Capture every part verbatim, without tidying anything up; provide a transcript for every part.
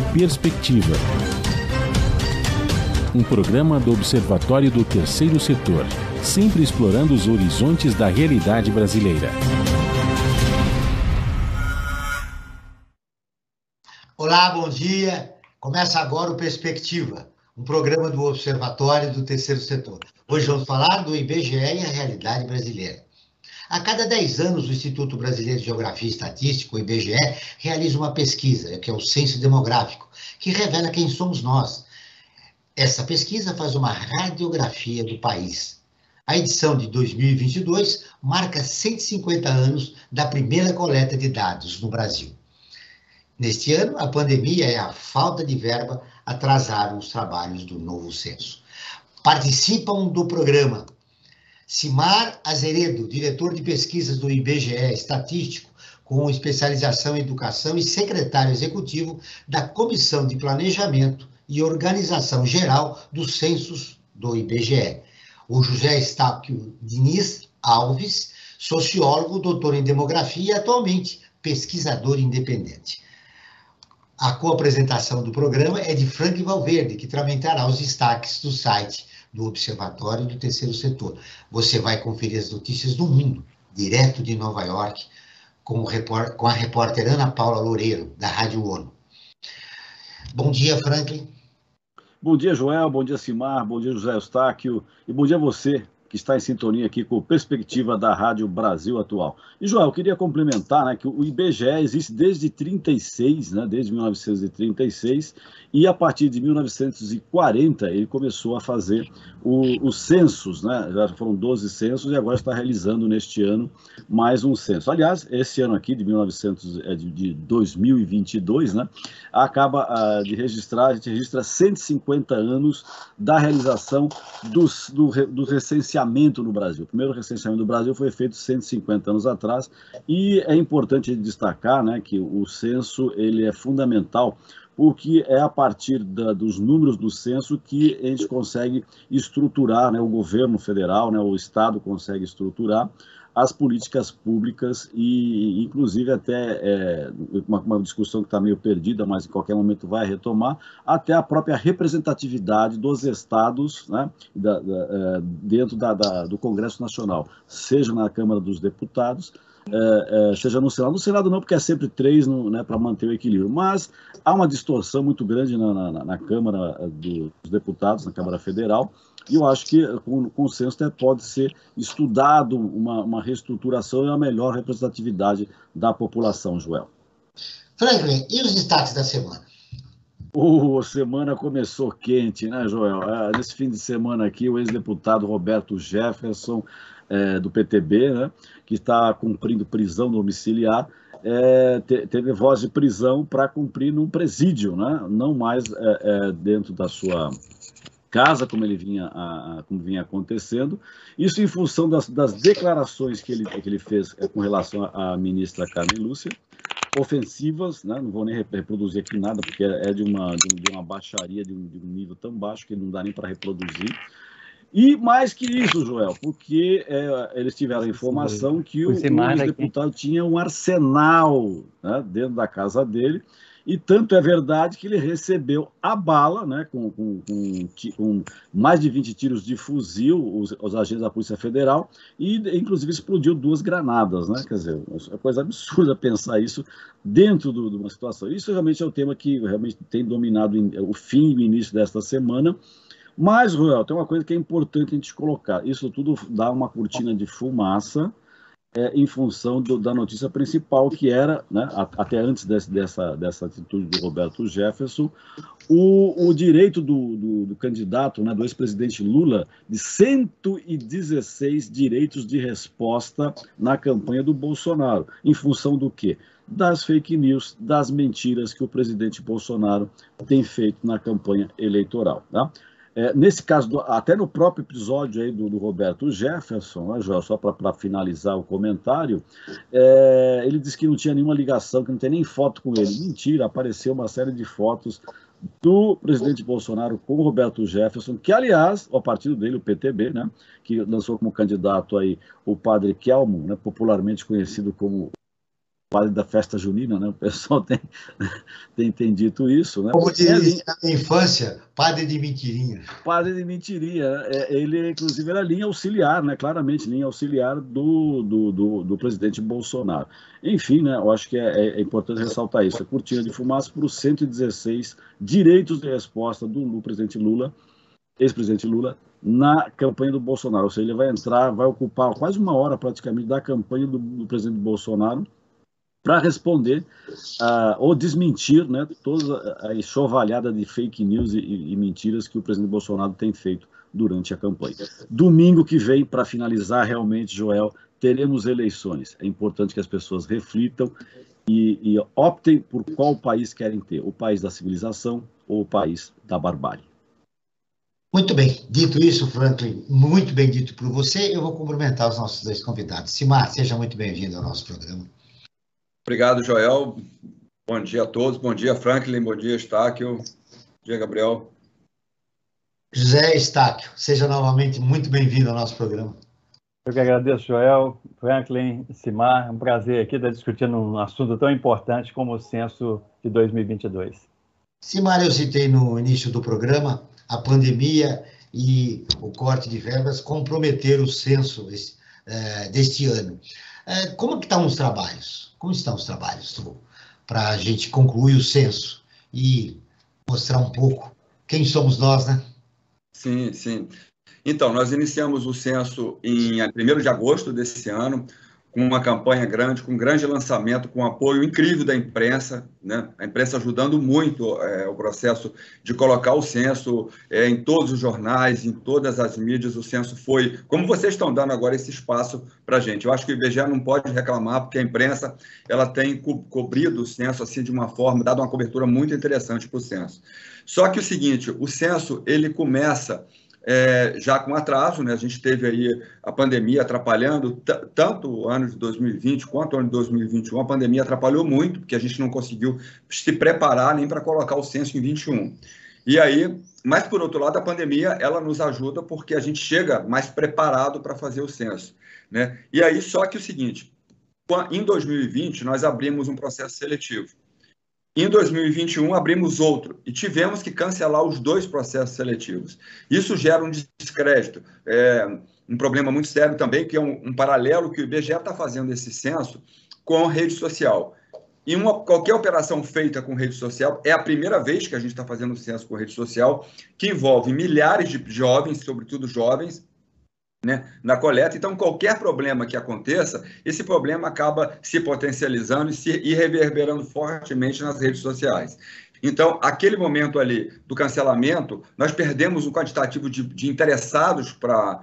Perspectiva, um programa do Observatório do Terceiro Setor, sempre explorando os horizontes da realidade brasileira. Olá, bom dia. Começa agora o Perspectiva, um programa do Observatório do Terceiro Setor. Hoje vamos falar do I B G E e a realidade brasileira. A cada dez anos, o Instituto Brasileiro de Geografia e Estatística, o I B G E, realiza uma pesquisa, que é o Censo Demográfico, que revela quem somos nós. Essa pesquisa faz uma radiografia do país. A edição de dois mil e vinte e dois marca cento e cinquenta anos da primeira coleta de dados no Brasil. Neste ano, a pandemia e a falta de verba atrasaram os trabalhos do novo censo. Participam do programa Simar Azeredo, diretor de pesquisas do I B G E Estatístico, com especialização em educação e secretário executivo da Comissão de Planejamento e Organização Geral dos Censos do I B G E. O José Estáquio Diniz Alves, sociólogo, doutor em demografia e atualmente pesquisador independente. A co-apresentação do programa é de Frank Valverde, que tramentará os destaques do site do Observatório do Terceiro Setor. Você vai conferir as notícias do mundo, direto de Nova York, com, o repórter, com a repórter Ana Paula Loureiro, da Rádio ONU. Bom dia, Franklin. Bom dia, Joel. Bom dia, Simar. Bom dia, José Eustáquio. E bom dia a você, que está em sintonia aqui com a Perspectiva da Rádio Brasil Atual. E, Joel, eu queria complementar, né, que o I B G E existe desde trinta e seis, né, desde mil novecentos e trinta e seis, e a partir de mil novecentos e quarenta ele começou a fazer o, os censos, né, já foram doze censos e agora está realizando neste ano mais um censo. Aliás, esse ano aqui, de, mil e novecentos, de, de dois mil e vinte e dois, né, acaba uh, de registrar, a gente registra cento e cinquenta anos da realização dos, do, do recenseamento no Brasil. O primeiro recenseamento do Brasil foi feito cento e cinquenta anos atrás e é importante destacar, né, que o censo ele é fundamental porque é a partir da, dos números do censo que a gente consegue estruturar, né, o governo federal, né, o Estado consegue estruturar as políticas públicas e, inclusive, até é, uma, uma discussão que está meio perdida, mas em qualquer momento vai retomar, até a própria representatividade dos estados, né, da, da, é, dentro da, da, do Congresso Nacional, seja na Câmara dos Deputados, é, é, seja no Senado. No Senado não, porque é sempre três, né, para manter o equilíbrio, mas há uma distorção muito grande na, na, na Câmara dos Deputados, na Câmara Federal, e eu acho que com o consenso pode ser estudado uma, uma reestruturação e uma melhor representatividade da população, Joel. Franklin, e os destaques da semana? Oh, a semana começou quente, né, Joel? Ah, nesse fim de semana aqui, o ex-deputado Roberto Jefferson, é, do P T B, né, que está cumprindo prisão domiciliar, é, te, teve voz de prisão para cumprir num presídio, né, não mais é, é, dentro da sua casa, como ele vinha, a, como vinha acontecendo, isso em função das, das declarações que ele, que ele fez é, com relação à ministra Carmen Lúcia, ofensivas, né? Não vou nem reproduzir aqui nada, porque é de uma, de uma baixaria, de um, de um nível tão baixo que não dá nem para reproduzir. E mais que isso, Joel, porque é, eles tiveram a informação que o, o ex-deputado tinha um arsenal, né, dentro da casa dele, e tanto é verdade que ele recebeu a bala, né, com, com, com, com mais de vinte tiros de fuzil, os, os agentes da Polícia Federal, e inclusive explodiu duas granadas, né? Quer dizer, é coisa absurda pensar isso dentro do, de uma situação. Isso realmente é o tema que realmente tem dominado o fim e o início desta semana. Mas, Ruel, tem uma coisa que é importante a gente colocar. Isso tudo dá uma cortina de fumaça, É, em função do, da notícia principal, que era, né, até antes desse, dessa, dessa atitude do Roberto Jefferson, o, o direito do, do, do candidato, né, do ex-presidente Lula, de cento e dezesseis direitos de resposta na campanha do Bolsonaro. Em função do quê? Das fake news, das mentiras que o presidente Bolsonaro tem feito na campanha eleitoral, tá? É, nesse caso, do, até no próprio episódio aí do, do Roberto Jefferson, né, Joel, só para finalizar o comentário, é, ele disse que não tinha nenhuma ligação, que não tem nem foto com ele. Mentira, apareceu uma série de fotos do presidente Bolsonaro com o Roberto Jefferson, que, aliás, o partido dele, o P T B, né, que lançou como candidato aí o padre Kelmo, né, popularmente conhecido como padre da festa junina, né? O pessoal tem, tem, tem dito isso, né? Como dizia na minha infância, padre de mentirinha. Padre de mentirinha. Ele, inclusive, era linha auxiliar, né? Claramente, linha auxiliar do, do, do, do presidente Bolsonaro. Enfim, né? Eu acho que é, é importante ressaltar isso. A cortina de fumaça para os cento e dezesseis direitos de resposta do, do presidente Lula, ex-presidente Lula, na campanha do Bolsonaro. Ou seja, ele vai entrar, vai ocupar quase uma hora praticamente da campanha do, do presidente Bolsonaro para responder uh, ou desmentir, né, toda a enxovalhada de fake news e, e mentiras que o presidente Bolsonaro tem feito durante a campanha. Domingo que vem, para finalizar realmente, Joel, teremos eleições. É importante que as pessoas reflitam e, e optem por qual país querem ter, o país da civilização ou o país da barbárie. Muito bem, dito isso, Franklin, muito bem dito por você, eu vou cumprimentar os nossos dois convidados. Simar, seja muito bem-vindo ao nosso programa. Obrigado, Joel. Bom dia a todos. Bom dia, Franklin. Bom dia, Estáquio. Bom dia, Gabriel. José Estáquio, seja novamente muito bem-vindo ao nosso programa. Eu que agradeço, Joel, Franklin, Simar. É um prazer aqui estar discutindo um assunto tão importante como o censo de dois mil e vinte e dois. Simar, eu citei no início do programa, a pandemia e o corte de verbas comprometeram o censo esse, é, deste ano. É, como que estão os trabalhos? Como estão os trabalhos para a gente concluir o censo e mostrar um pouco quem somos nós, né? Sim, sim. Então, nós iniciamos o censo em primeiro de agosto desse ano, com uma campanha grande, com um grande lançamento, com um apoio incrível da imprensa, né? A imprensa ajudando muito é, o processo de colocar o censo é, em todos os jornais, em todas as mídias. O censo foi, como vocês estão dando agora esse espaço para a gente. Eu acho que o I B G E não pode reclamar, porque a imprensa ela tem co cobrido o censo assim, de uma forma, dado uma cobertura muito interessante para o censo. Só que o seguinte, o censo ele começa... É, já com atraso, né? A gente teve aí a pandemia atrapalhando, tanto o ano de dois mil e vinte quanto o ano de dois mil e vinte e um, a pandemia atrapalhou muito, porque a gente não conseguiu se preparar nem para colocar o censo em vinte e um. E aí, mas por outro lado, a pandemia, ela nos ajuda porque a gente chega mais preparado para fazer o censo, né? E aí, só que o seguinte, em dois mil e vinte, nós abrimos um processo seletivo. Em dois mil e vinte e um, abrimos outro e tivemos que cancelar os dois processos seletivos. Isso gera um descrédito, é, um problema muito sério também, que é um, um paralelo que o I B G E está fazendo esse censo com rede social. E uma, qualquer operação feita com rede social, é a primeira vez que a gente está fazendo o censo com rede social, que envolve milhares de jovens, sobretudo jovens, né, na coleta. Então, qualquer problema que aconteça, esse problema acaba se potencializando e, se, e reverberando fortemente nas redes sociais. Então, aquele momento ali do cancelamento, nós perdemos um quantitativo de, de interessados para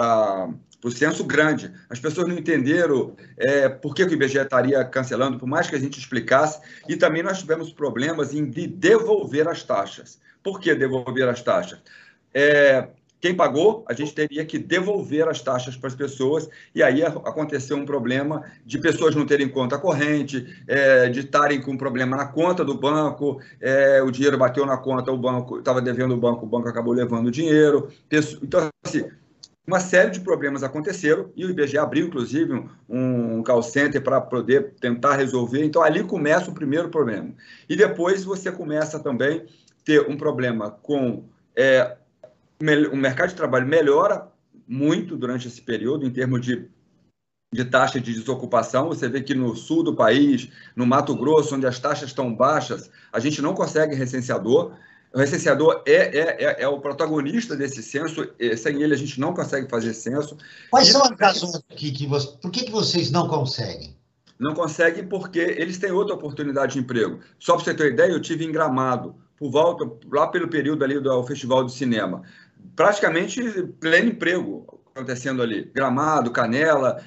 o censo grande. As pessoas não entenderam é, por que o I B G E estaria cancelando, por mais que a gente explicasse, e também nós tivemos problemas em de devolver as taxas. Por que devolver as taxas? É, Quem pagou, a gente teria que devolver as taxas para as pessoas, e aí aconteceu um problema de pessoas não terem conta corrente, é, de estarem com um problema na conta do banco, é, o dinheiro bateu na conta, o banco estava devendo o banco, o banco acabou levando o dinheiro. Então, assim, uma série de problemas aconteceram, e o I B G E abriu, inclusive, um, um call center para poder tentar resolver. Então, ali começa o primeiro problema. E depois você começa também a ter um problema com... É, o mercado de trabalho melhora muito durante esse período, em termos de, de taxa de desocupação. Você vê que no sul do país, no Mato Grosso, onde as taxas estão baixas, a gente não consegue recenseador. O recenseador é, é, é, é o protagonista desse censo, sem ele a gente não consegue fazer censo. Quais e... são as razões que, que você... Por que, que vocês não conseguem? Não conseguem porque eles têm outra oportunidade de emprego. Só para você ter uma ideia, eu tive em Gramado, por volta, lá pelo período ali do Festival de Cinema, praticamente pleno emprego acontecendo ali. Gramado, Canela,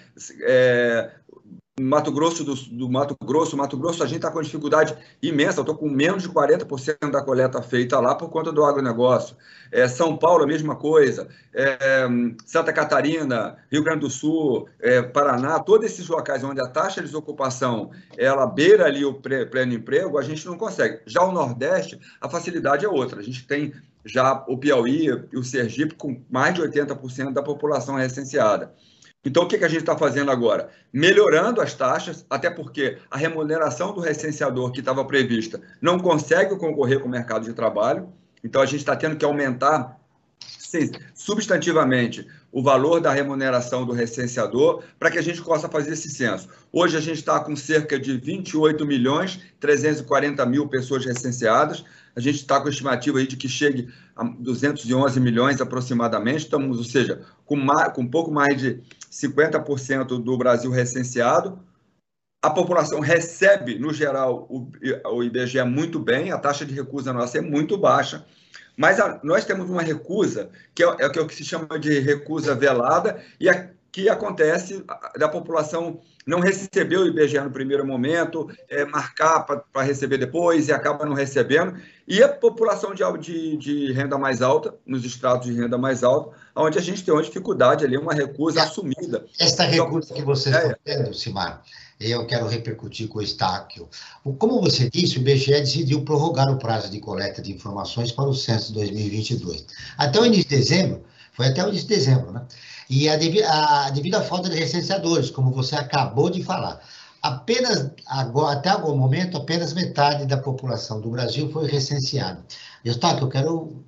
é, Mato Grosso do, do Mato Grosso, Mato Grosso, a gente está com dificuldade imensa. Eu estou com menos de quarenta por cento da coleta feita lá por conta do agronegócio. É, São Paulo, a mesma coisa. É, Santa Catarina, Rio Grande do Sul, é, Paraná, todos esses locais onde a taxa de desocupação ela beira ali o pleno emprego, a gente não consegue. Já o Nordeste, a facilidade é outra. A gente tem já o Piauí e o Sergipe com mais de oitenta por cento da população recenseada. Então, o que, que a gente está fazendo agora? Melhorando as taxas, até porque a remuneração do recenseador que estava prevista não consegue concorrer com o mercado de trabalho, então a gente está tendo que aumentar sim, substantivamente o valor da remuneração do recenseador para que a gente possa fazer esse censo. Hoje a gente está com cerca de vinte e oito milhões trezentos e quarenta mil pessoas recenseadas, a gente está com a estimativa aí de que chegue a duzentos e onze milhões aproximadamente, estamos, ou seja, com, mais, com um pouco mais de cinquenta por cento do Brasil recenseado. A população recebe, no geral, o, o I B G E muito bem, a taxa de recusa nossa é muito baixa, mas a, nós temos uma recusa, que é, é o que se chama de recusa velada, e a, que acontece da população não receber o I B G E no primeiro momento, é, marcar para receber depois e acaba não recebendo, e a população de, de, de renda mais alta, nos estratos de renda mais alta, onde a gente tem uma dificuldade ali, uma recusa assumida. Esta recusa que vocês é, estão tendo, Simar, eu quero repercutir com o Estáquio. Como você disse, o I B G E decidiu prorrogar o prazo de coleta de informações para o censo de dois mil e vinte e dois. Até o início de dezembro, foi até o início de dezembro, né? E a, a, devido à falta de recenseadores, como você acabou de falar, apenas agora, até algum momento, apenas metade da população do Brasil foi recenseada. Estáquio, eu quero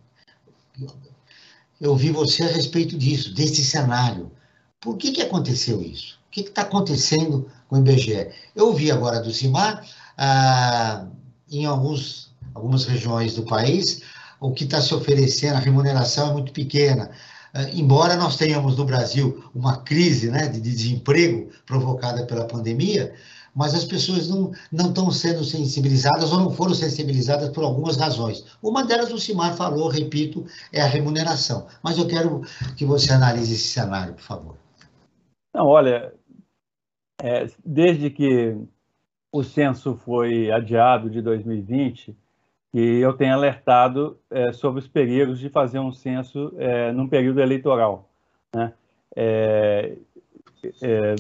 ouvir você a respeito disso, desse cenário. Por que que aconteceu isso? O que está acontecendo com o I B G E? Eu ouvi agora do Simar, ah, em alguns, algumas regiões do país, o que está se oferecendo, a remuneração é muito pequena. Ah, embora nós tenhamos no Brasil uma crise, né, de desemprego provocada pela pandemia, mas as pessoas não, não estão sendo sensibilizadas ou não foram sensibilizadas por algumas razões. Uma delas o Simar falou, repito, é a remuneração. Mas eu quero que você analise esse cenário, por favor. Não, olha, é, desde que o censo foi adiado de dois mil e vinte, que eu tenho alertado é, sobre os perigos de fazer um censo é, num período eleitoral, né? É, é,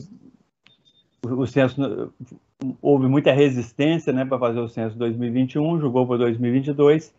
o censo, houve muita resistência, né, para fazer o censo dois mil e vinte e um, jogou para dois mil e vinte e dois,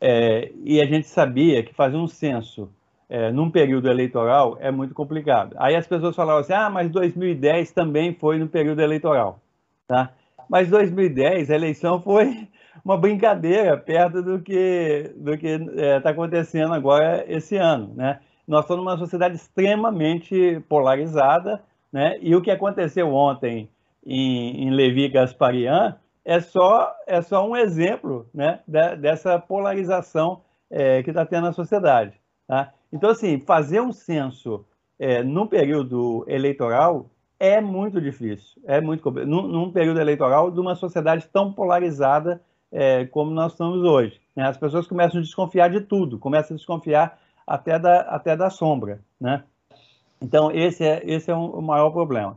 é, e a gente sabia que fazer um censo é, num período eleitoral é muito complicado. Aí as pessoas falavam assim, ah, mas dois mil e dez também foi no período eleitoral, tá? Mas dois mil e dez a eleição foi uma brincadeira perto do que do que está é, acontecendo agora esse ano, né? Nós estamos numa sociedade extremamente polarizada, né? E o que aconteceu ontem em, em Levi Gasparian é só é só um exemplo, né, de, dessa polarização é, que está tendo na sociedade, tá? Então, assim, fazer um censo é, num período eleitoral é muito difícil, é muito complicado. Num, num período eleitoral de uma sociedade tão polarizada é, como nós estamos hoje, né? As pessoas começam a desconfiar de tudo, começam a desconfiar até da, até da sombra, né? Então, esse é, esse é um, o maior problema.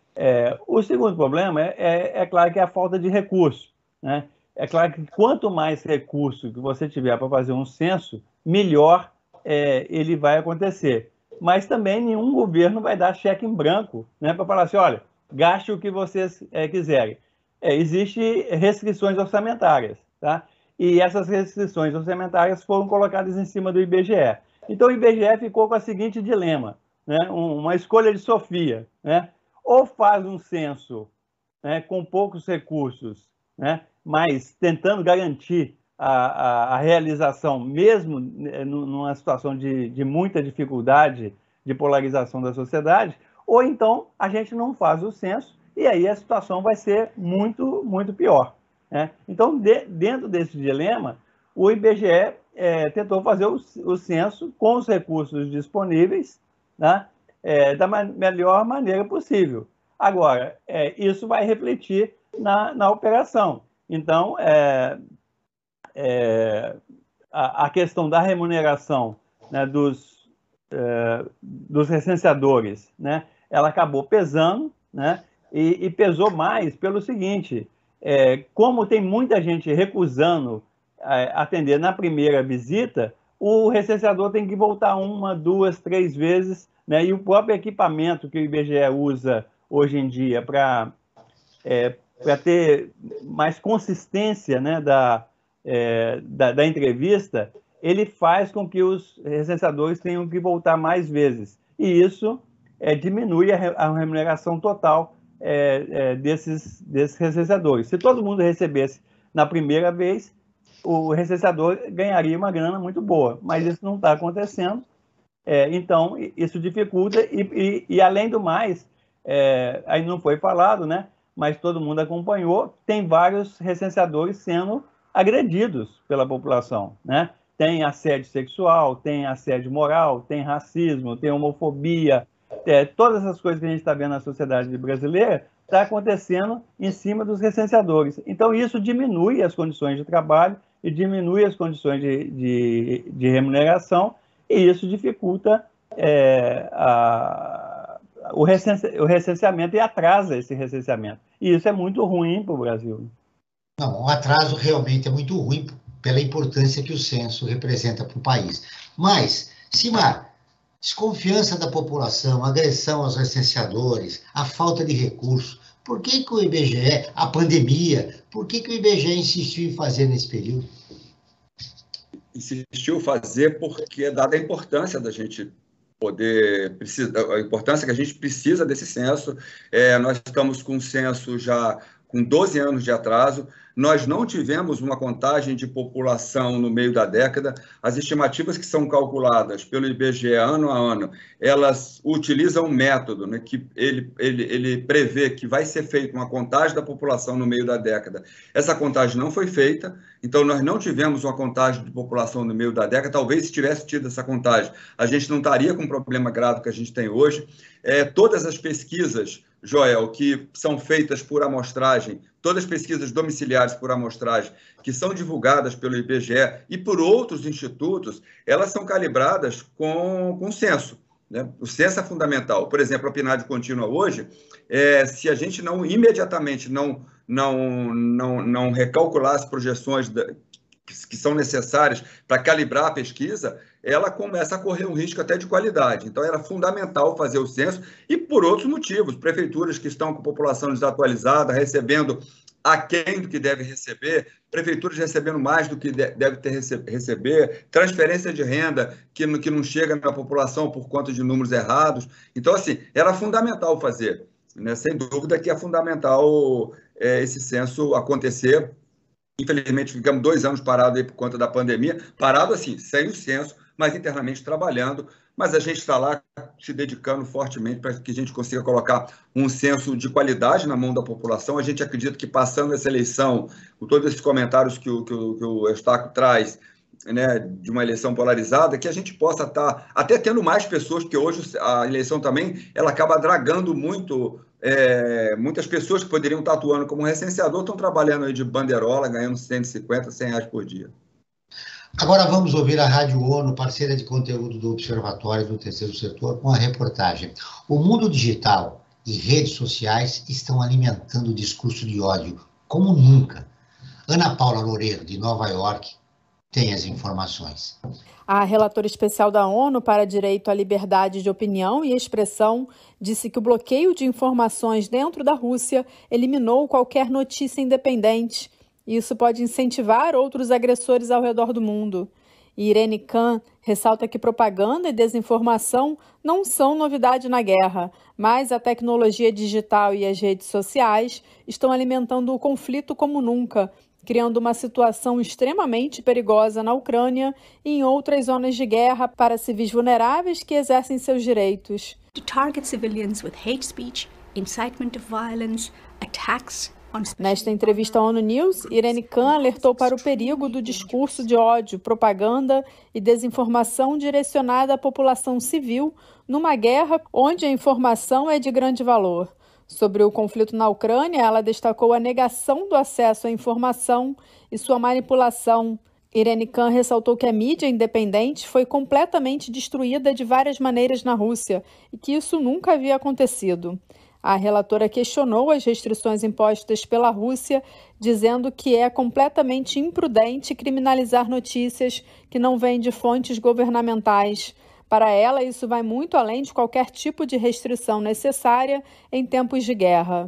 É, o segundo problema é, é, é claro que é a falta de recurso, né? É claro que quanto mais recurso que você tiver para fazer um censo, melhor é, ele vai acontecer. Mas também nenhum governo vai dar cheque em branco, né, para falar assim, olha, gaste o que vocês é, quiserem. É, Existem restrições orçamentárias, tá? E essas restrições orçamentárias foram colocadas em cima do I B G E. Então, o I B G E ficou com o seguinte dilema, né, uma escolha de Sofia, né? Ou faz um censo, né, com poucos recursos, né, mas tentando garantir a, a, a realização, mesmo numa situação de, de muita dificuldade de polarização da sociedade, ou então a gente não faz o censo e aí a situação vai ser muito, muito pior, né? Então, de, dentro desse dilema, o I B G E é, tentou fazer o, o censo com os recursos disponíveis, né, é, da ma melhor maneira possível. Agora, é, isso vai refletir na, na operação. Então, é, é, a, a questão da remuneração, né, dos, é, dos recenseadores, né, ela acabou pesando, né, e, e pesou mais pelo seguinte, é, como tem muita gente recusando é, atender na primeira visita, o recenseador tem que voltar uma, duas, três vezes, né, e o próprio equipamento que o I B G E usa hoje em dia para é, para ter mais consistência, né, da, é, da, da entrevista, ele faz com que os recenseadores tenham que voltar mais vezes. E isso é, diminui a, a remuneração total é, é, desses, desses recenseadores. Se todo mundo recebesse na primeira vez, o recenseador ganharia uma grana muito boa, mas isso não está acontecendo. É, então, isso dificulta e, e, e além do mais, é, aí não foi falado, né? Mas todo mundo acompanhou, tem vários recenseadores sendo agredidos pela população, né? Tem assédio sexual, tem assédio moral, tem racismo, tem homofobia, é, todas essas coisas que a gente está vendo na sociedade brasileira está acontecendo em cima dos recenseadores. Então, isso diminui as condições de trabalho e diminui as condições de, de, de remuneração, e isso dificulta é, a, o, recense, o recenseamento e atrasa esse recenseamento. E isso é muito ruim para o Brasil. Não, o atraso realmente é muito ruim pela importância que o censo representa para o país. Mas, Simar, desconfiança da população, agressão aos recenseadores, a falta de recursos, por que que o I B G E, a pandemia, por que que o I B G E insistiu em fazer nesse período? Insistiu fazer porque, dada a importância da gente poder, a importância que a gente precisa desse censo, é, nós estamos com um censo já com doze anos de atraso, nós não tivemos uma contagem de população no meio da década. As estimativas que são calculadas pelo I B G E ano a ano, elas utilizam um método, né, que ele, ele, ele prevê que vai ser feita uma contagem da população no meio da década. Essa contagem não foi feita, então nós não tivemos uma contagem de população no meio da década. Talvez se tivesse tido essa contagem, a gente não estaria com o problema grave que a gente tem hoje. É, todas as pesquisas, Joel, que são feitas por amostragem, todas as pesquisas domiciliares por amostragem, que são divulgadas pelo I B G E e por outros institutos, elas são calibradas com, com o censo, né? O censo é fundamental. Por exemplo, a PNAD contínua hoje, é, se a gente não imediatamente não, não, não, não recalcular as projeções da, que, que são necessárias para calibrar a pesquisa, ela começa a correr um risco até de qualidade. Então, era fundamental fazer o censo e por outros motivos. Prefeituras que estão com população desatualizada, recebendo aquém do que deve receber, prefeituras recebendo mais do que deve ter receber, transferência de renda que, que não chega na população por conta de números errados. Então, assim, era fundamental fazer, né? Sem dúvida que é fundamental é, esse censo acontecer. Infelizmente, ficamos dois anos parados aí por conta da pandemia, parado assim, sem o censo, mas internamente trabalhando, mas a gente está lá se dedicando fortemente para que a gente consiga colocar um censo de qualidade na mão da população. A gente acredita que passando essa eleição, com todos esses comentários que o, que o, que o Eustáquio traz, né, de uma eleição polarizada, que a gente possa estar até tendo mais pessoas, porque hoje a eleição também, ela acaba dragando muito, é, muitas pessoas que poderiam estar atuando como recenseador, estão trabalhando aí de bandeirola, ganhando cento e cinquenta, cem reais por dia. Agora vamos ouvir a Rádio ONU, parceira de conteúdo do Observatório do Terceiro Setor, com a reportagem. O mundo digital e redes sociais estão alimentando o discurso de ódio como nunca. Ana Paula Loureiro, de Nova York, tem as informações. A relatora especial da ONU para Direito à Liberdade de Opinião e Expressão disse que o bloqueio de informações dentro da Rússia eliminou qualquer notícia independente. Isso pode incentivar outros agressores ao redor do mundo. E Irene Khan ressalta que propaganda e desinformação não são novidade na guerra, mas a tecnologia digital e as redes sociais estão alimentando o conflito como nunca, criando uma situação extremamente perigosa na Ucrânia e em outras zonas de guerra para civis vulneráveis que exercem seus direitos. To target civilians with hate speech, incitement of violence, attacks. Nesta entrevista à ONU News, Irene Khan alertou para o perigo do discurso de ódio, propaganda e desinformação direcionada à população civil numa guerra onde a informação é de grande valor. Sobre o conflito na Ucrânia, ela destacou a negação do acesso à informação e sua manipulação. Irene Khan ressaltou que a mídia independente foi completamente destruída de várias maneiras na Rússia e que isso nunca havia acontecido. A relatora questionou as restrições impostas pela Rússia, dizendo que é completamente imprudente criminalizar notícias que não vêm de fontes governamentais. Para ela, isso vai muito além de qualquer tipo de restrição necessária em tempos de guerra.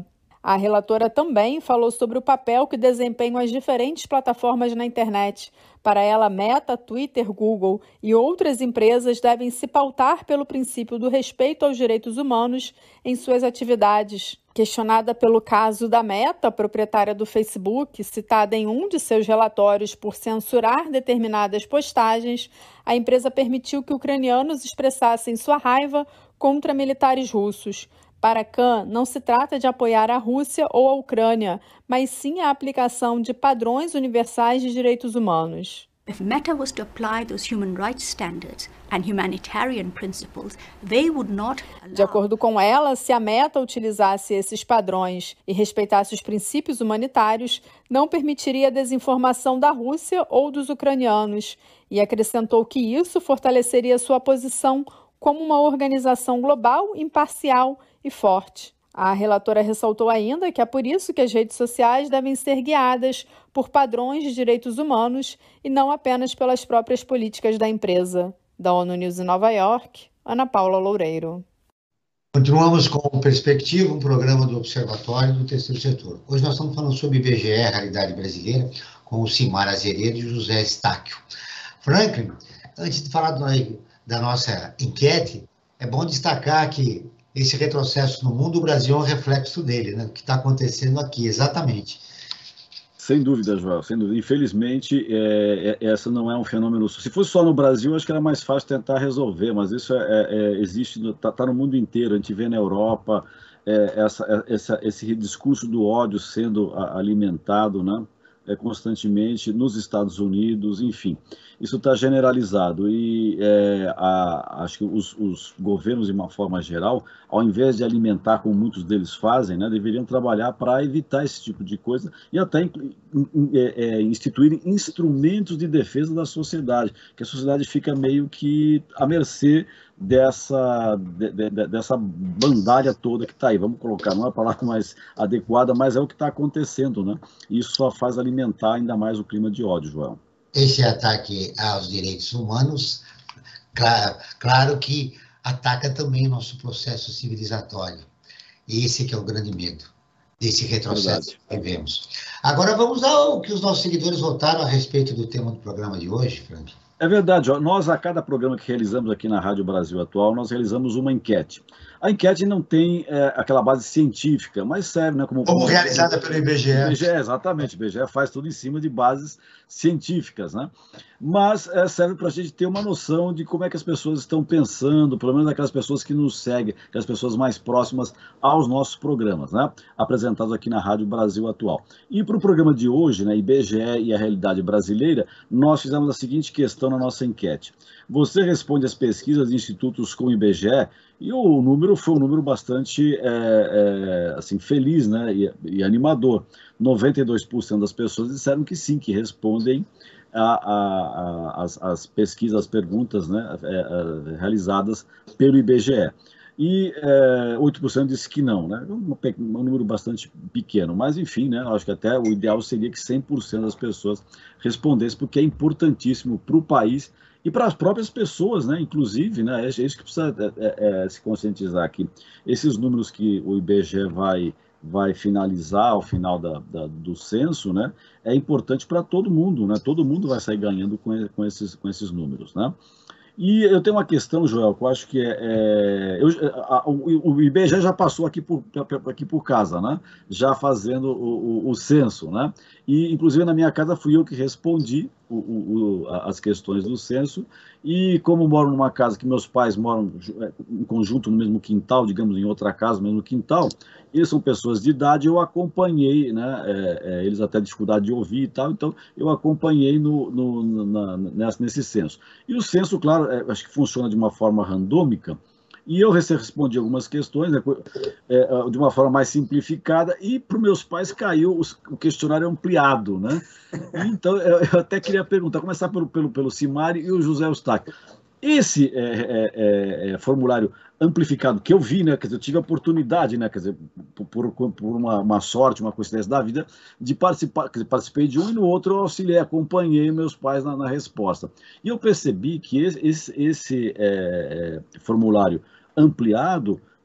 A relatora também falou sobre o papel que desempenham as diferentes plataformas na internet. Para ela, Meta, Twitter, Google e outras empresas devem se pautar pelo princípio do respeito aos direitos humanos em suas atividades. Questionada pelo caso da Meta, proprietária do Facebook, citada em um de seus relatórios por censurar determinadas postagens, a empresa permitiu que ucranianos expressassem sua raiva contra militares russos. Para Khan, não se trata de apoiar a Rússia ou a Ucrânia, mas sim a aplicação de padrões universais de direitos humanos. If Meta was to apply those human rights standards and humanitarian principles, they would not allow... De acordo com ela, se a Meta utilizasse esses padrões e respeitasse os princípios humanitários, não permitiria a desinformação da Rússia ou dos ucranianos, e acrescentou que isso fortaleceria sua posição como uma organização global, imparcial e forte. A relatora ressaltou ainda que é por isso que as redes sociais devem ser guiadas por padrões de direitos humanos e não apenas pelas próprias políticas da empresa. Da ONU News em Nova York, Ana Paula Loureiro. Continuamos com o Perspectiva, um programa do Observatório do Terceiro Setor. Hoje nós estamos falando sobre I B G E, Realidade Brasileira, com o Simar Azeredo e o José Estáquio. Franklin, antes de falar do, da nossa enquete, é bom destacar que esse retrocesso no mundo, o Brasil é um reflexo dele, né? O que está acontecendo aqui, exatamente. Sem dúvida, Joel, sem dúvida. Infelizmente, é, é, essa não é um fenômeno... Se fosse só no Brasil, acho que era mais fácil tentar resolver, mas isso é, é, existe, está tá no mundo inteiro. A gente vê na Europa é, essa, essa, esse discurso do ódio sendo alimentado, né? É, constantemente nos Estados Unidos, enfim, isso está generalizado e é, a, acho que os, os governos, de uma forma geral, ao invés de alimentar, como muitos deles fazem, né, deveriam trabalhar para evitar esse tipo de coisa e até é, é, instituir instrumentos de defesa da sociedade, que a sociedade fica meio que à mercê dessa, de, de, dessa bandalha toda que está aí, vamos colocar, não é a palavra mais adequada, mas é o que está acontecendo, né? E isso só faz alimentar ainda mais o clima de ódio, Joel. Esse ataque aos direitos humanos, claro, claro que ataca também o nosso processo civilizatório. E esse que é o grande medo desse retrocesso que vivemos. Agora vamos ao que os nossos seguidores votaram a respeito do tema do programa de hoje, Frank. É verdade, ó. Nós, a cada programa que realizamos aqui na Rádio Brasil Atual, nós realizamos uma enquete. A enquete não tem é, aquela base científica, mas serve, né? Como, como realizada pelo I B G E. I B G E, exatamente. O I B G E faz tudo em cima de bases científicas, né? Mas é, serve para a gente ter uma noção de como é que as pessoas estão pensando, pelo menos aquelas pessoas que nos seguem, aquelas pessoas mais próximas aos nossos programas, né? Apresentados aqui na Rádio Brasil Atual. E para o programa de hoje, né, I B G E e a realidade brasileira, nós fizemos a seguinte questão na nossa enquete. Você responde às pesquisas de institutos com o I B G E e o número foi um número bastante é, é, assim, feliz, né, e, e animador. noventa e dois por cento das pessoas disseram que sim, que respondem às pesquisas, as perguntas, né, é, é, realizadas pelo I B G E. E é, oito por cento disse que não, né? Um, um número bastante pequeno, mas enfim, né? Acho que até o ideal seria que cem por cento das pessoas respondessem, porque é importantíssimo para o país e para as próprias pessoas, né? Inclusive, né? É isso que precisa é, é, se conscientizar aqui. Esses números que o I B G E vai, vai finalizar ao final da, da, do censo, né? É importante para todo mundo, né? Todo mundo vai sair ganhando com, com, esses, com esses números, né? E eu tenho uma questão, Joel, que eu acho que é... é eu, a, o, o I B G E já passou aqui por, aqui por casa, né? Já fazendo o, o, o censo, né? E, inclusive, na minha casa fui eu que respondi o, o, as questões do censo. E como moro numa casa que meus pais moram em conjunto no mesmo quintal, digamos, em outra casa, no mesmo quintal, eles são pessoas de idade, eu acompanhei, né? É, é, eles até dificuldade de ouvir e tal, então eu acompanhei no, no, na, nessa, nesse censo. E o censo, claro, é, acho que funciona de uma forma randômica, e eu respondi algumas questões, né, é, de uma forma mais simplificada, e para os meus pais caiu os, o questionário ampliado, né? Então, eu, eu até queria perguntar, começar pelo, pelo, pelo Simar e o José Eustáquio. Esse é, é, é, formulário amplificado que eu vi, né, quer dizer, eu tive a oportunidade, né, quer dizer, por, por uma, uma sorte, uma coincidência da vida, de participar, quer dizer, participei de um e no outro eu auxiliei, acompanhei meus pais na, na resposta. E eu percebi que esse, esse, esse é, formulário ampliado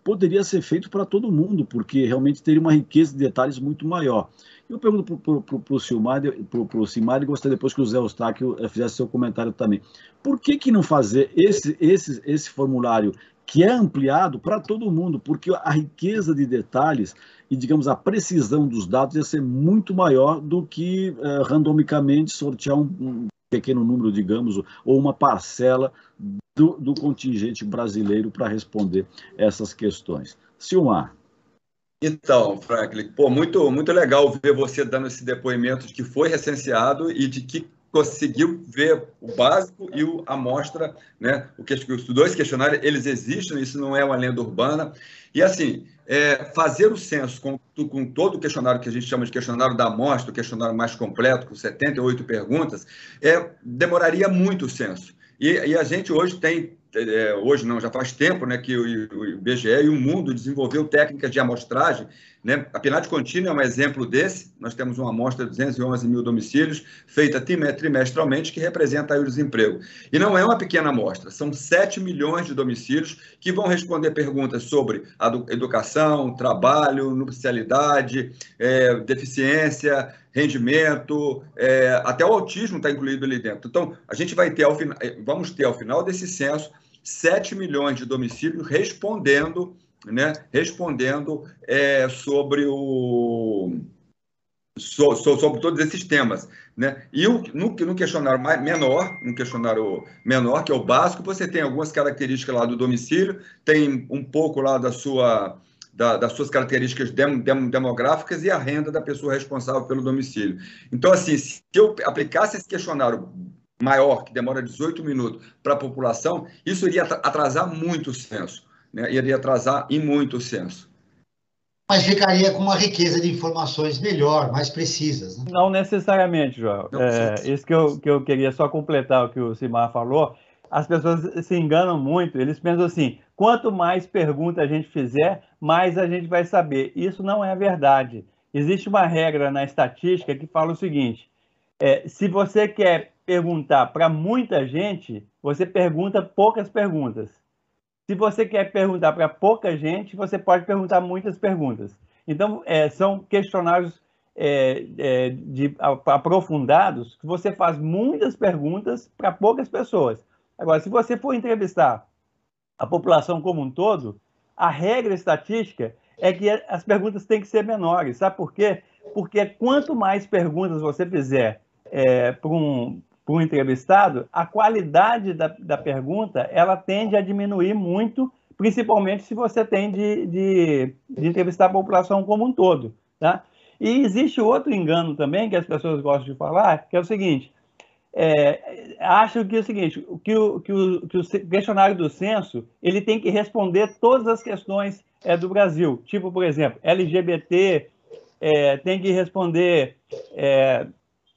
poderia ser feito para todo mundo, porque realmente teria uma riqueza de detalhes muito maior. Eu pergunto para o Silmar, para o Simar, e gostaria depois que o Zé Eustáquio fizesse seu comentário também. Por que, que não fazer esse, esse, esse formulário que é ampliado para todo mundo? Porque a riqueza de detalhes e, digamos, a precisão dos dados ia ser muito maior do que uh, randomicamente sortear um, um pequeno número, digamos, ou uma parcela do, do contingente brasileiro para responder essas questões. Silmar. Então, Franklin, pô, muito, muito legal ver você dando esse depoimento de que foi recenseado e de que conseguiu ver o básico e o, a amostra, né? O que, os dois questionários, eles existem, isso não é uma lenda urbana. E, assim, é, fazer o censo com, com todo o questionário que a gente chama de questionário da amostra, o questionário mais completo, com setenta e oito perguntas, é, demoraria muito o censo. E, e a gente hoje tem, é, hoje não, já faz tempo, né, que o, o I B G E e o mundo desenvolveu técnicas de amostragem, né? A PNAD contínua é um exemplo desse. Nós temos uma amostra de duzentos e onze mil domicílios, feita trimestralmente, que representa aí o desemprego. E não é uma pequena amostra, são sete milhões de domicílios que vão responder perguntas sobre a educação, trabalho, nupcialidade, é, deficiência, rendimento, é, até o autismo está incluído ali dentro. Então, a gente vai ter, ao final, vamos ter, ao final desse censo, sete milhões de domicílios respondendo, né, respondendo é, sobre, o, so, so, sobre todos esses temas. Né? E o, no, no questionário mais, menor, no questionário menor, que é o básico, você tem algumas características lá do domicílio, tem um pouco lá da sua... Da, das suas características dem, dem, demográficas e a renda da pessoa responsável pelo domicílio. Então, assim, se eu aplicasse esse questionário maior, que demora dezoito minutos, para a população, isso iria atrasar muito o censo, né? Iria atrasar em muito o censo. Mas ficaria com uma riqueza de informações melhor, mais precisas. Né? Não necessariamente, João. Não, é, isso que eu, que eu queria só completar o que o Simar falou. As pessoas se enganam muito, eles pensam assim, quanto mais perguntas a gente fizer, mais a gente vai saber. Isso não é verdade. Existe uma regra na estatística que fala o seguinte, é, se você quer perguntar para muita gente, você pergunta poucas perguntas. Se você quer perguntar para pouca gente, você pode perguntar muitas perguntas. Então, é, são questionários é, é, de, aprofundados que você faz muitas perguntas para poucas pessoas. Agora, se você for entrevistar a população como um todo, a regra estatística é que as perguntas têm que ser menores. Sabe por quê? Porque quanto mais perguntas você fizer é, para um, para um entrevistado, a qualidade da, da pergunta ela tende a diminuir muito, principalmente se você tem de, de, de entrevistar a população como um todo. Tá? E existe outro engano também que as pessoas gostam de falar, que é o seguinte, É, acho que é o seguinte, que o, que, o, que o questionário do censo ele tem que responder todas as questões é, do Brasil. Tipo, por exemplo, L G B T é, tem que responder é,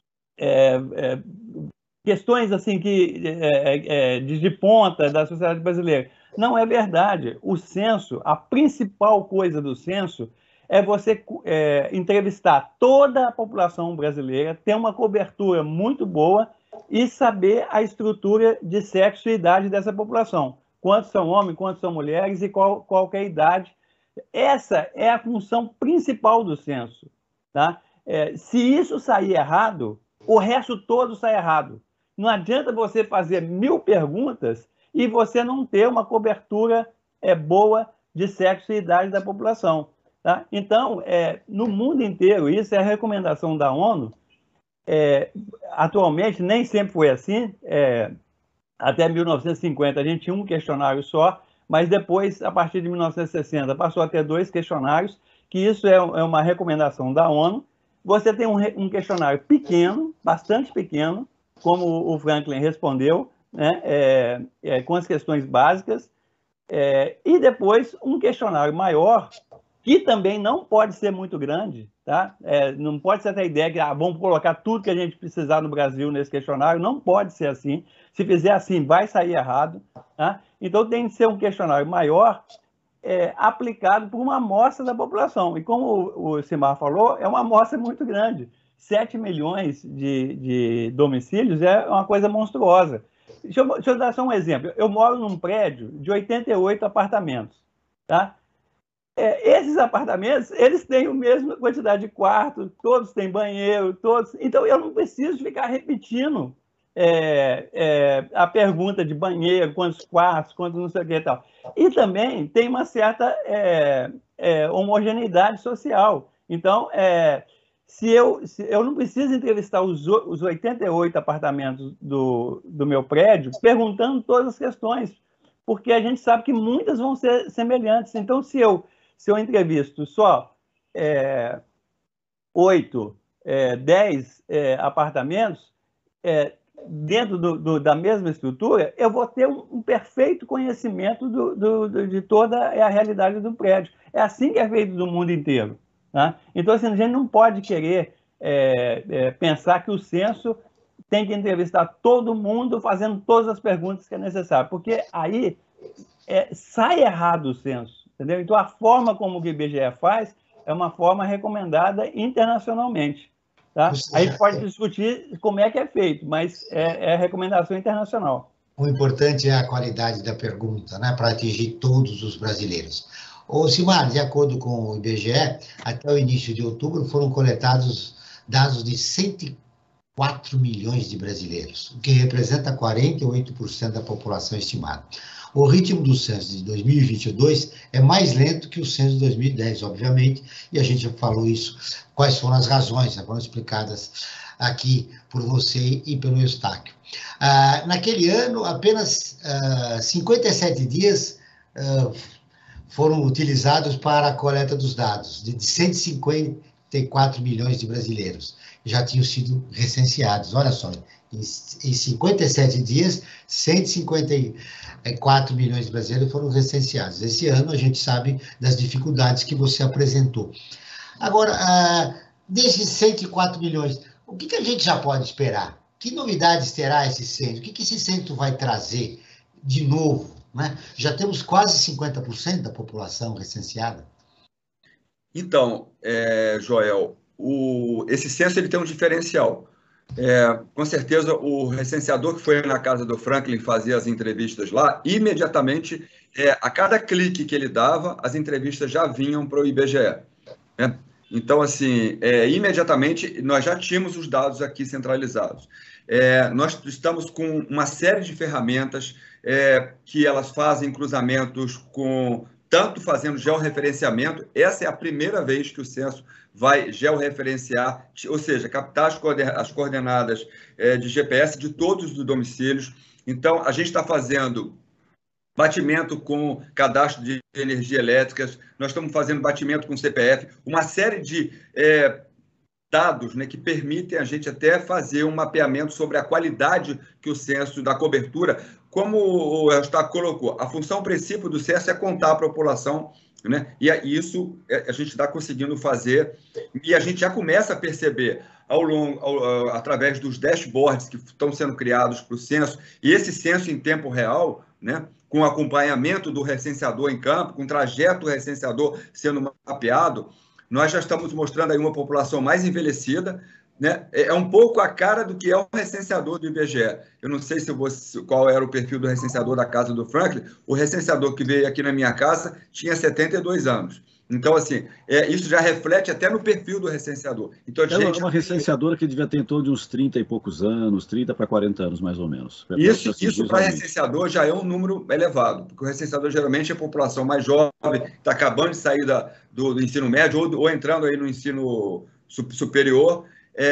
é, é, questões assim que é, é, de, de ponta da sociedade brasileira. Não é verdade. O censo, a principal coisa do censo é você é, entrevistar toda a população brasileira, ter uma cobertura muito boa e saber a estrutura de sexo e idade dessa população. Quantos são homens, quantos são mulheres e qual, qual é a idade. Essa é a função principal do censo. Tá? É, se isso sair errado, o resto todo sai errado. Não adianta você fazer mil perguntas e você não ter uma cobertura é, boa de sexo e idade da população. Tá? Então, é, no mundo inteiro, isso é a recomendação da ONU. É, atualmente, nem sempre foi assim. É, até mil novecentos e cinquenta, a gente tinha um questionário só, mas depois, a partir de mil novecentos e sessenta, passou a ter dois questionários, que isso é, é uma recomendação da ONU. Você tem um, um questionário pequeno, bastante pequeno, como o Franklin respondeu, né, é, é, com as questões básicas, é, e depois um questionário maior, que também não pode ser muito grande, tá? É, não pode ser até a ideia que ah, vamos colocar tudo que a gente precisar no Brasil nesse questionário, não pode ser assim. Se fizer assim, vai sair errado. Tá? Então tem que ser um questionário maior, é, aplicado por uma amostra da população. E como o, o Simar falou, é uma amostra muito grande. sete milhões de, de domicílios é uma coisa monstruosa. Deixa eu, deixa eu dar só um exemplo. Eu moro num prédio de oitenta e oito apartamentos, tá? é, esses apartamentos, eles têm a mesma quantidade de quartos, todos têm banheiro, todos. Então, eu não preciso ficar repetindo é, é, a pergunta de banheiro, quantos quartos, quantos não sei o que e tal. E também tem uma certa é, é, homogeneidade social. Então, é, se, eu, se eu não preciso entrevistar os, os oitenta e oito apartamentos do, do meu prédio, perguntando todas as questões, porque a gente sabe que muitas vão ser semelhantes. Então, se eu, se eu entrevisto só é, oito, é, dez é, apartamentos, é, dentro do, do, da mesma estrutura, eu vou ter um, um perfeito conhecimento do, do, do, de toda a realidade do prédio. É assim que é feito no mundo inteiro. Né? Então, assim, a gente não pode querer é, é, pensar que o censo tem que entrevistar todo mundo fazendo todas as perguntas que é necessário, porque aí é, sai errado o censo, entendeu? Então, a forma como o I B G E faz é uma forma recomendada internacionalmente. Tá? Aí a gente pode discutir como é que é feito, mas é, é recomendação internacional. O importante é a qualidade da pergunta, né, para atingir todos os brasileiros. Ô, Simar, de acordo com o I B G E, até o início de outubro foram coletados dados de cento e quatro milhões de brasileiros, o que representa quarenta e oito por cento da população estimada. O ritmo do censo de dois mil e vinte e dois é mais lento que o censo de dois mil e dez, obviamente, e a gente já falou isso, quais foram as razões, já foram explicadas aqui por você e pelo Eustáquio. Ah, naquele ano, apenas ah, cinquenta e sete dias ah, foram utilizados para a coleta dos dados, de cento e cinquenta e quatro milhões de brasileiros já tinham sido recenseados. Olha só, em, em cinquenta e sete dias, cento e cinquenta e quatro milhões de brasileiros foram recenseados. Esse ano a gente sabe das dificuldades que você apresentou. Agora, ah, desses cento e quatro milhões, o que, que a gente já pode esperar? Que novidades terá esse centro? O que, que esse centro vai trazer de novo? Né? Já temos quase cinquenta por cento da população recenseada. Então, é, Joel, o, esse censo ele tem um diferencial. É, com certeza, o recenseador que foi na casa do Franklin fazer as entrevistas lá, imediatamente, é, a cada clique que ele dava, as entrevistas já vinham para o I B G E. Né? Então, assim, é, imediatamente, nós já tínhamos os dados aqui centralizados. É, nós estamos com uma série de ferramentas é, que elas fazem cruzamentos com... tanto fazendo georreferenciamento, essa é a primeira vez que o censo vai georreferenciar, ou seja, captar as, coorden as coordenadas é, de G P S de todos os domicílios. Então, a gente está fazendo batimento com cadastro de energia elétrica, nós estamos fazendo batimento com C P F, uma série de é, dados, né, que permitem a gente até fazer um mapeamento sobre a qualidade que o censo da cobertura, como o Eustáquio colocou, a função princípio do censo é contar a população, né, e isso a gente está conseguindo fazer, e a gente já começa a perceber ao longo, ao, através dos dashboards que estão sendo criados para o censo, e esse censo em tempo real, né, com acompanhamento do recenseador em campo, com o trajeto do recenseador sendo mapeado, nós já estamos mostrando aí uma população mais envelhecida, né? É um pouco a cara do que é o recenseador do I B G E. Eu não sei se você, qual era o perfil do recenseador da casa do Franklin. O recenseador que veio aqui na minha casa tinha setenta e dois anos. Então, assim, é, isso já reflete até no perfil do recenseador. Então, a é gente... uma recenseadora que devia ter em torno de uns trinta e poucos anos, trinta para quarenta anos, mais ou menos. Isso, isso para recenseador já é um número elevado, porque o recenseador geralmente é a população mais jovem, está acabando de sair da, do, do ensino médio ou, ou entrando aí no ensino superior.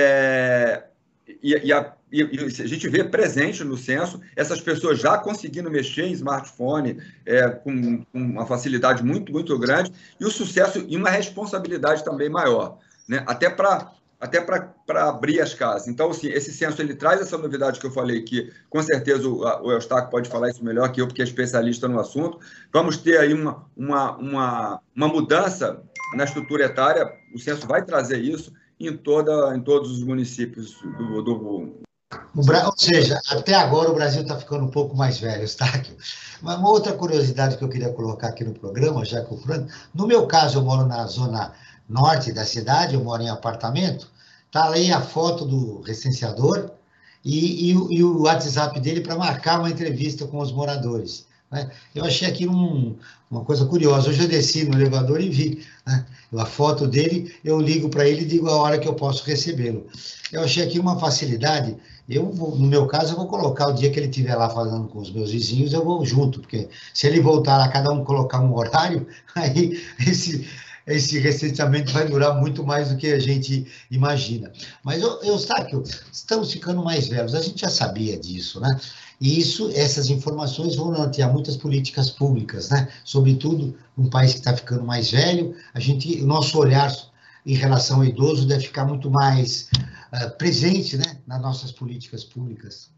É, e, e, a, e a gente vê presente no censo essas pessoas já conseguindo mexer em smartphone é, com, com uma facilidade muito, muito grande, e o sucesso e uma responsabilidade também maior, né? Até para até para abrir as casas. Então, assim, esse censo ele traz essa novidade que eu falei, que com certeza o, o Eustáquio pode falar isso melhor que eu, porque é especialista no assunto. Vamos ter aí uma, uma, uma, uma mudança na estrutura etária, o censo vai trazer isso em, toda, em todos os municípios do... do... O Bra... Ou seja, até agora o Brasil está ficando um pouco mais velho, Eustáquio. Mas uma outra curiosidade que eu queria colocar aqui no programa, já que o Franco... No meu caso, eu moro na zona norte da cidade, eu moro em apartamento, está aí a foto do recenseador e, e, e o WhatsApp dele para marcar uma entrevista com os moradores. né? Eu achei aqui um, uma coisa curiosa. Hoje eu desci no elevador e vi, né, a foto dele, eu ligo para ele e digo a hora que eu posso recebê-lo. Eu achei aqui uma facilidade. Eu, vou, no meu caso, eu vou colocar o dia que ele estiver lá falando com os meus vizinhos, eu vou junto, porque se ele voltar lá, cada um colocar um horário, aí esse, esse recenseamento vai durar muito mais do que a gente imagina. Mas, eu, Eustáquio, estamos ficando mais velhos, a gente já sabia disso, né? E isso, essas informações vão nortear muitas políticas públicas, né? Sobretudo num país que está ficando mais velho, a gente, o nosso olhar em relação ao idoso deve ficar muito mais uh, presente, né, nas nossas políticas públicas.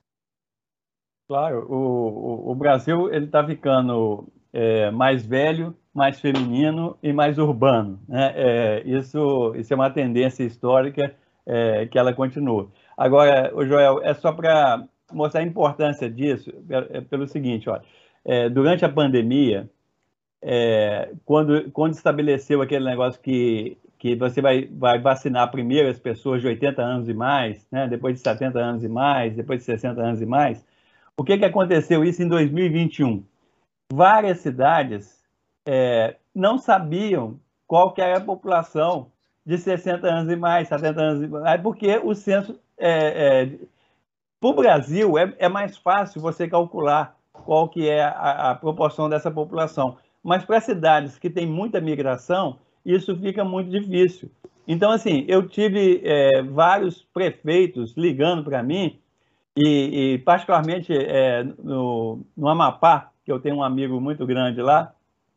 Claro, o, o, o Brasil ele está ficando é, mais velho, mais feminino e mais urbano, né? É, isso, isso é uma tendência histórica é, que ela continua. Agora, o Joel, é só para mostrar a importância disso, é, é pelo seguinte, olha, é, durante a pandemia, é, quando, quando estabeleceu aquele negócio que, que você vai, vai vacinar primeiro as pessoas de oitenta anos e mais, né, depois de setenta anos e mais, depois de sessenta anos e mais, o que, que aconteceu isso em dois mil e vinte e um? Várias cidades é, não sabiam qual que era a população de sessenta anos e mais, setenta anos e mais, porque o censo... É, é, para o Brasil, é, é mais fácil você calcular qual que é a, a proporção dessa população. Mas para cidades que têm muita migração, isso fica muito difícil. Então, assim, eu tive é, vários prefeitos ligando para mim, e, e particularmente é, no, no Amapá, que eu tenho um amigo muito grande lá,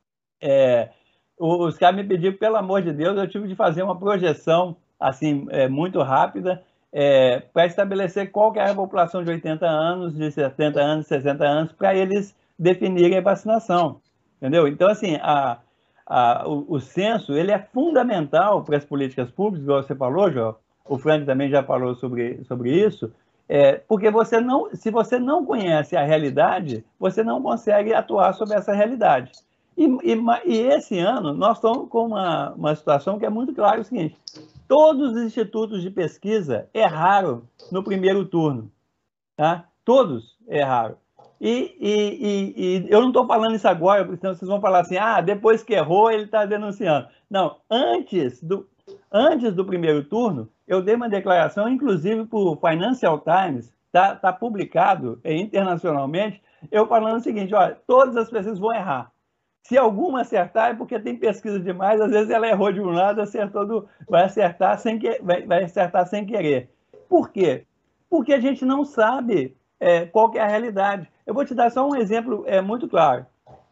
é, os caras me pediram, pelo amor de Deus, eu tive de fazer uma projeção assim, é, muito rápida, É, para estabelecer qual que é a população de oitenta anos, de setenta anos, sessenta anos, para eles definirem a vacinação, entendeu? Então, assim, a, a, o, o censo, ele é fundamental para as políticas públicas, igual você falou, João, o Frank também já falou sobre, sobre isso, é, porque você não, se você não conhece a realidade, você não consegue atuar sobre essa realidade. E, e, e esse ano, nós estamos com uma, uma situação que é muito clara, é o seguinte: todos os institutos de pesquisa erraram no primeiro turno, tá? Todos erraram. E, e, e, e eu não estou falando isso agora, porque senão vocês vão falar assim, ah, depois que errou, ele está denunciando. Não, antes do, antes do primeiro turno, eu dei uma declaração, inclusive para o Financial Times, está tá publicado internacionalmente, eu falando o seguinte, olha, todas as pesquisas vão errar. Se alguma acertar, é porque tem pesquisa demais, às vezes ela errou de um lado, acertou do, vai, acertar sem que, vai, vai acertar sem querer. Por quê? Porque a gente não sabe é, qual que é a realidade. Eu vou te dar só um exemplo é, muito claro.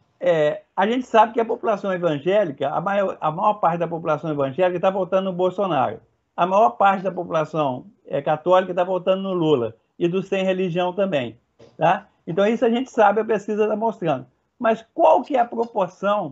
É, a gente sabe que a população evangélica, a maior, a maior parte da população evangélica está votando no Bolsonaro. A maior parte da população é, católica está votando no Lula. E dos sem religião também. Tá? Então isso a gente sabe, a pesquisa está mostrando. Mas qual que é a proporção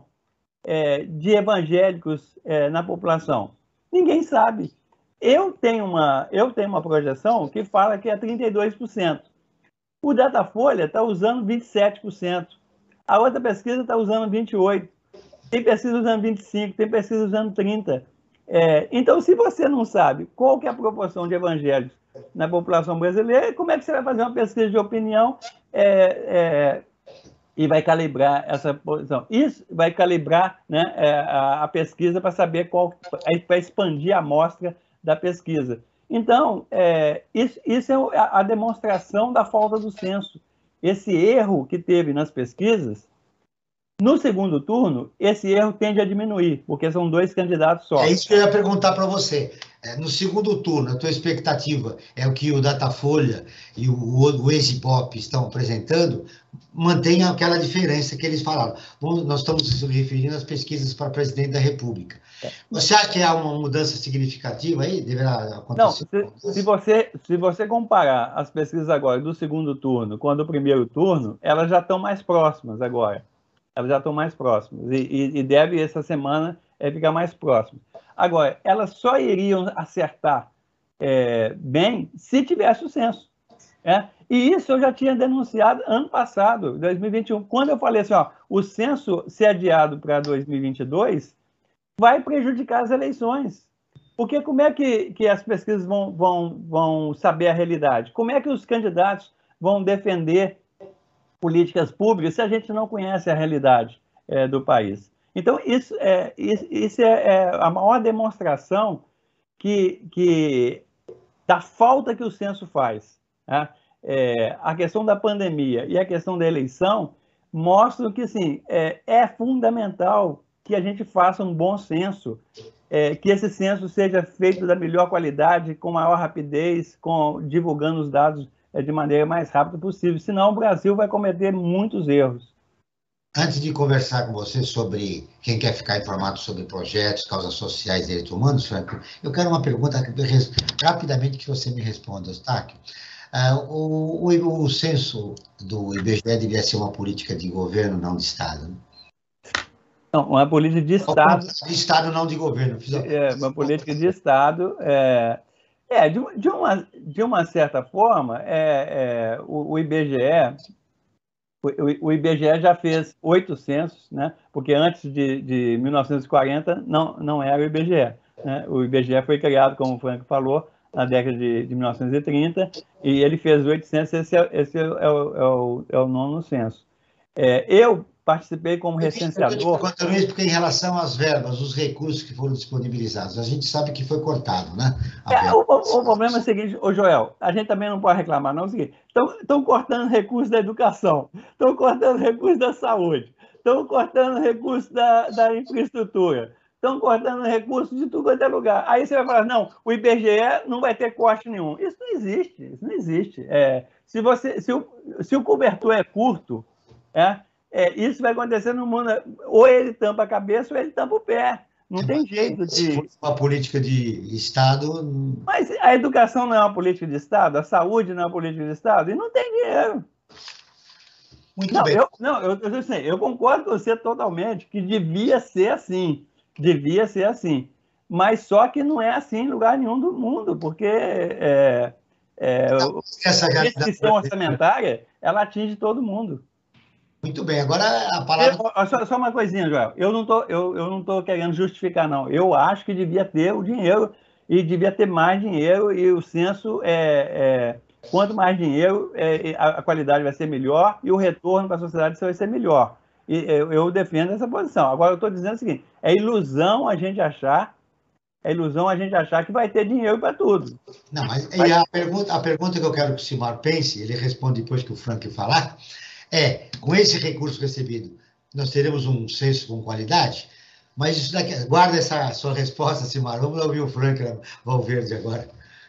é, de evangélicos é, na população? Ninguém sabe. Eu tenho, uma, eu tenho uma projeção que fala que é trinta e dois por cento. O Datafolha está usando vinte e sete por cento. A outra pesquisa está usando vinte e oito por cento. Tem pesquisa usando vinte e cinco por cento, tem pesquisa usando trinta por cento. É, então, se você não sabe qual que é a proporção de evangélicos na população brasileira, como é que você vai fazer uma pesquisa de opinião é, é, e vai calibrar essa posição? Isso vai calibrar, né, a, a pesquisa para saber qual, para expandir a amostra da pesquisa. Então, é, isso, isso é a, a demonstração da falta do censo. Esse erro que teve nas pesquisas, no segundo turno, esse erro tende a diminuir, porque são dois candidatos só. É isso que eu ia perguntar para você. No segundo turno, a tua expectativa é o que o Datafolha e o, o Exibop estão apresentando, mantém aquela diferença que eles falaram. Bom, nós estamos se referindo às pesquisas para presidente da República. Você acha que há uma mudança significativa aí? Deverá acontecer? Não, se, se, você, se você comparar as pesquisas agora do segundo turno com a do primeiro turno, elas já estão mais próximas agora. Elas já estão mais próximas. E, e, e deve, essa semana, é, ficar mais próximas. Agora, elas só iriam acertar é, bem se tivesse o censo. É? E isso eu já tinha denunciado ano passado, dois mil e vinte e um, quando eu falei assim, ó, o censo ser adiado para dois mil e vinte e dois vai prejudicar as eleições. Porque como é que, que as pesquisas vão, vão, vão saber a realidade? Como é que os candidatos vão defender políticas públicas se a gente não conhece a realidade é, do país. Então, isso é, isso é, é a maior demonstração que, que, da falta que o censo faz. Né? É, a questão da pandemia e a questão da eleição mostram que assim, é, é fundamental que a gente faça um bom censo, é, que esse censo seja feito da melhor qualidade, com maior rapidez, com, divulgando os dados é, de maneira mais rápida possível, senão o Brasil vai cometer muitos erros. Antes de conversar com você sobre quem quer ficar informado sobre projetos, causas sociais e direitos humanos, Franco, eu quero uma pergunta rapidamente que você me responda, Eustáquio. Uh, o, o, o censo do I B G E devia ser uma política de governo, não de Estado, né? Não, uma política de Estado. De Estado, não de governo. Fiz... É, uma política de Estado. É, é de, de, uma, de uma certa forma, é, é, o, o I B G E... O I B G E já fez oito censos, né? Porque antes de, de mil novecentos e quarenta não, não era o I B G E. Né? O I B G E foi criado, como o Franco falou, na década de, de mil novecentos e trinta, e ele fez oito censos, esse, é, esse é, o, é, o, é o nono censo. É, eu participei como recenseador... Eu estou isso porque em relação às verbas, os recursos que foram disponibilizados, a gente sabe que foi cortado, né? É, o, o problema é o seguinte, ô Joel, a gente também não pode reclamar, não, é o seguinte, estão cortando recursos da educação, estão cortando recursos da saúde, estão cortando recursos da, da infraestrutura, estão cortando recursos de tudo quanto é lugar. Aí você vai falar, não, o I B G E não vai ter corte nenhum. Isso não existe, isso não existe. É, se, você, se, o, se o cobertor é curto, é, é, isso vai acontecer no mundo, ou ele tampa a cabeça ou ele tampa o pé. Não é, tem jeito de... Uma política de Estado... Mas a educação não é uma política de Estado, a saúde não é uma política de Estado, e não tem dinheiro. Muito não, bem. Eu, não, eu, eu, assim, eu concordo com você totalmente que devia ser assim, devia ser assim, mas só que não é assim em lugar nenhum do mundo, porque é, é, Essa a restrição orçamentária, ela atinge todo mundo. Muito bem, agora a palavra... Eu, só, só uma coisinha, Joel, eu não tô, eu, eu não estou querendo justificar, não. Eu acho que devia ter o dinheiro e devia ter mais dinheiro e o censo, é, é, quanto mais dinheiro, é, a, a qualidade vai ser melhor e o retorno para a sociedade vai ser melhor. E eu, eu defendo essa posição. Agora, eu estou dizendo o seguinte, é ilusão a gente achar, é ilusão a gente achar que vai ter dinheiro para tudo. Não, mas e a, pergunta, a pergunta que eu quero que o Simar pense, ele responde depois que o Frank falar, é, com esse recurso recebido, nós teremos um censo com qualidade? Mas isso daqui, guarda essa sua resposta, Simar. Vamos ouvir o Frank Valverde agora.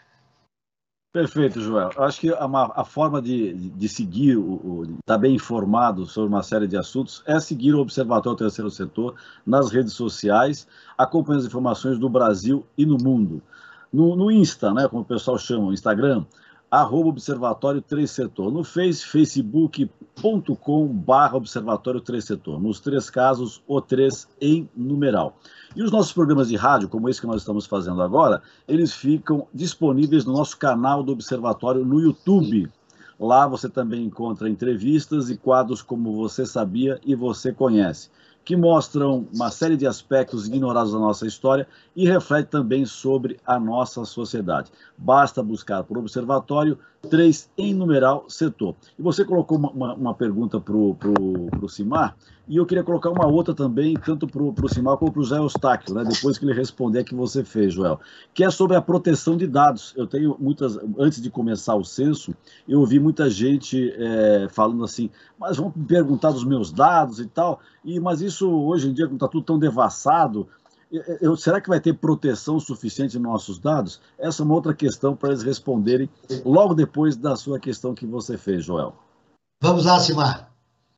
Perfeito, Joel. Eu acho que a, a forma de, de seguir, o, o, estar bem informado sobre uma série de assuntos, é seguir o Observatório Terceiro Setor nas redes sociais, acompanhando as informações do Brasil e no mundo. No, no Insta, né, como o pessoal chama, o Instagram, arroba Observatório Três Setor. No Face, facebook ponto com barra Observatório Três Setor. Nos três casos, o três em numeral. E os nossos programas de rádio, como esse que nós estamos fazendo agora, eles ficam disponíveis no nosso canal do Observatório no YouTube. Lá você também encontra entrevistas e quadros como Você Sabia e Você Conhece, que mostram uma série de aspectos ignorados da nossa história e refletem também sobre a nossa sociedade. Basta buscar por Observatório três em numeral setor. E você colocou uma, uma, uma pergunta para o Simar, e eu queria colocar uma outra também, tanto para o Simar como para o José Eustáquio, né, depois que ele responder a que você fez, Joel, que é sobre a proteção de dados. Eu tenho muitas, antes de começar o censo, eu ouvi muita gente é, falando assim, mas vão me perguntar dos meus dados e tal, e, mas isso hoje em dia, como está tudo tão devassado, eu, será que vai ter proteção suficiente nos nossos dados? Essa é uma outra questão para eles responderem logo depois da sua questão que você fez, Joel. Vamos lá, Simar.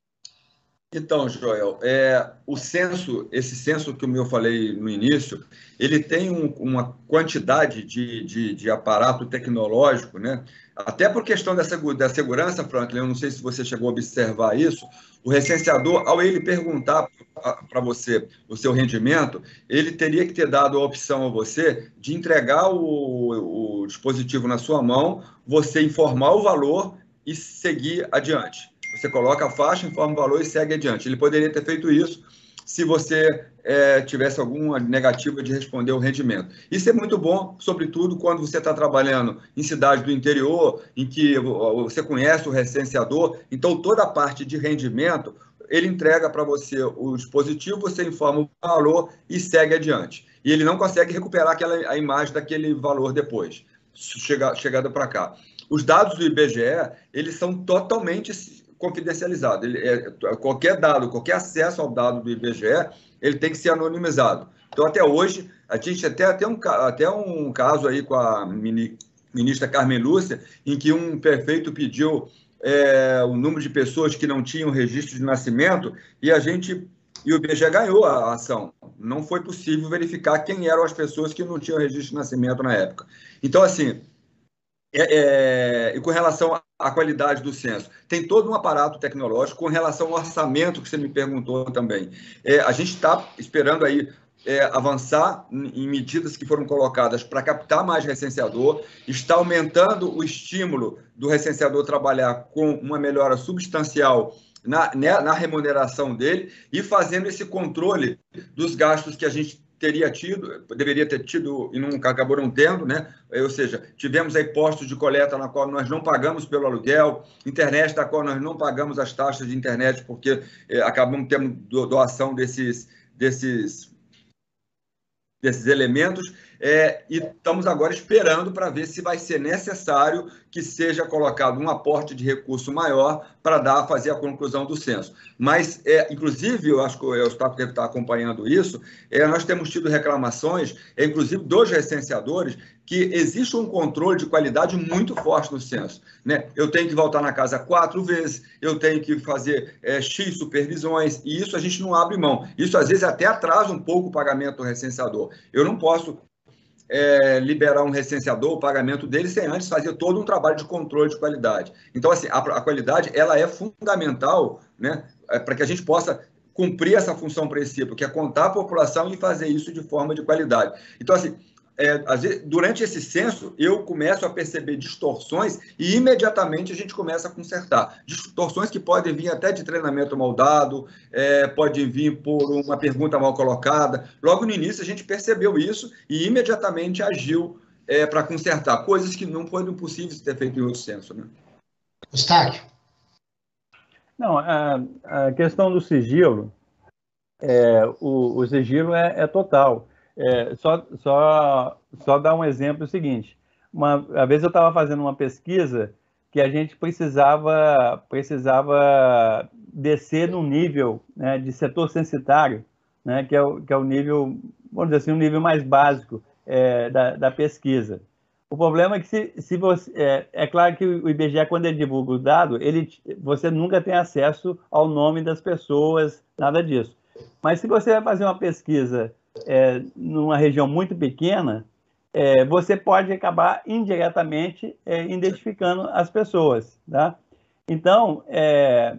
Então, Joel, é, o censo, esse censo que eu falei no início, ele tem um, uma quantidade de, de, de aparato tecnológico, né? Até por questão da, da segurança, Franklin, eu não sei se você chegou a observar isso, o recenseador, ao ele perguntar para você o seu rendimento, ele teria que ter dado a opção a você de entregar o, o dispositivo na sua mão, você informar o valor e seguir adiante. Você coloca a faixa, informa o valor e segue adiante. Ele poderia ter feito isso se você é, tivesse alguma negativa de responder o rendimento. Isso é muito bom, sobretudo quando você está trabalhando em cidade do interior, em que você conhece o recenseador, então toda a parte de rendimento, ele entrega para você o dispositivo, você informa o valor e segue adiante. E ele não consegue recuperar aquela, a imagem daquele valor depois, chega, chegada para cá. Os dados do I B G E, eles são totalmente confidencializados. Ele, é, qualquer dado, qualquer acesso ao dado do I B G E, ele tem que ser anonimizado. Então, até hoje, a gente até, até, um, até um caso aí com a ministra Carmen Lúcia, em que um prefeito pediu é, o número de pessoas que não tinham registro de nascimento, e a gente... E o I B G E ganhou a ação. Não foi possível verificar quem eram as pessoas que não tinham registro de nascimento na época. Então, assim, é, é, e com relação à qualidade do censo, tem todo um aparato tecnológico. Com relação ao orçamento, que você me perguntou também. É, a gente está esperando aí é, avançar em medidas que foram colocadas para captar mais recenseador, está aumentando o estímulo do recenseador trabalhar com uma melhora substancial Na, na remuneração dele e fazendo esse controle dos gastos que a gente teria tido, deveria ter tido e nunca acabou não tendo, né? Ou seja, tivemos aí postos de coleta na qual nós não pagamos pelo aluguel, internet da qual nós não pagamos as taxas de internet porque eh, acabamos tendo doação desses, desses, desses elementos. É, e estamos agora esperando para ver se vai ser necessário que seja colocado um aporte de recurso maior para dar, fazer a conclusão do censo. Mas, é, inclusive, eu acho que o Eustáquio deve estar acompanhando isso, é, nós temos tido reclamações, é, inclusive dos recenseadores, que existe um controle de qualidade muito forte no censo, né? Eu tenho que voltar na casa quatro vezes, eu tenho que fazer é, X supervisões, e isso a gente não abre mão. Isso, às vezes, até atrasa um pouco o pagamento do recenseador. Eu não posso... É, liberar um recenseador, o pagamento dele, sem antes fazer todo um trabalho de controle de qualidade. Então, assim, a, a qualidade, ela é fundamental, né, é, para que a gente possa cumprir essa função princípio, que é contar a população e fazer isso de forma de qualidade. Então, assim, é, às vezes, durante esse censo, eu começo a perceber distorções e imediatamente a gente começa a consertar. Distorções que podem vir até de treinamento mal dado, é, podem vir por uma pergunta mal colocada. Logo no início a gente percebeu isso e imediatamente agiu é, para consertar, coisas que não foram possíveis de ter feito em outro censo, né? Eustáquio. Não, a, a questão do sigilo, é, o, o sigilo é, é total. É, só, só, só dar um exemplo seguinte. Uma, uma vez eu estava fazendo uma pesquisa que a gente precisava, precisava descer num nível, né, de setor censitário, né, que, é o, que é o nível, vamos dizer assim, um nível mais básico é, da, da pesquisa. O problema é que se, se você... É, é claro que o I B G E, quando ele divulga o dado, ele, você nunca tem acesso ao nome das pessoas, nada disso. Mas se você vai fazer uma pesquisa É, numa região muito pequena, é, você pode acabar indiretamente é, identificando as pessoas, tá? Então, é,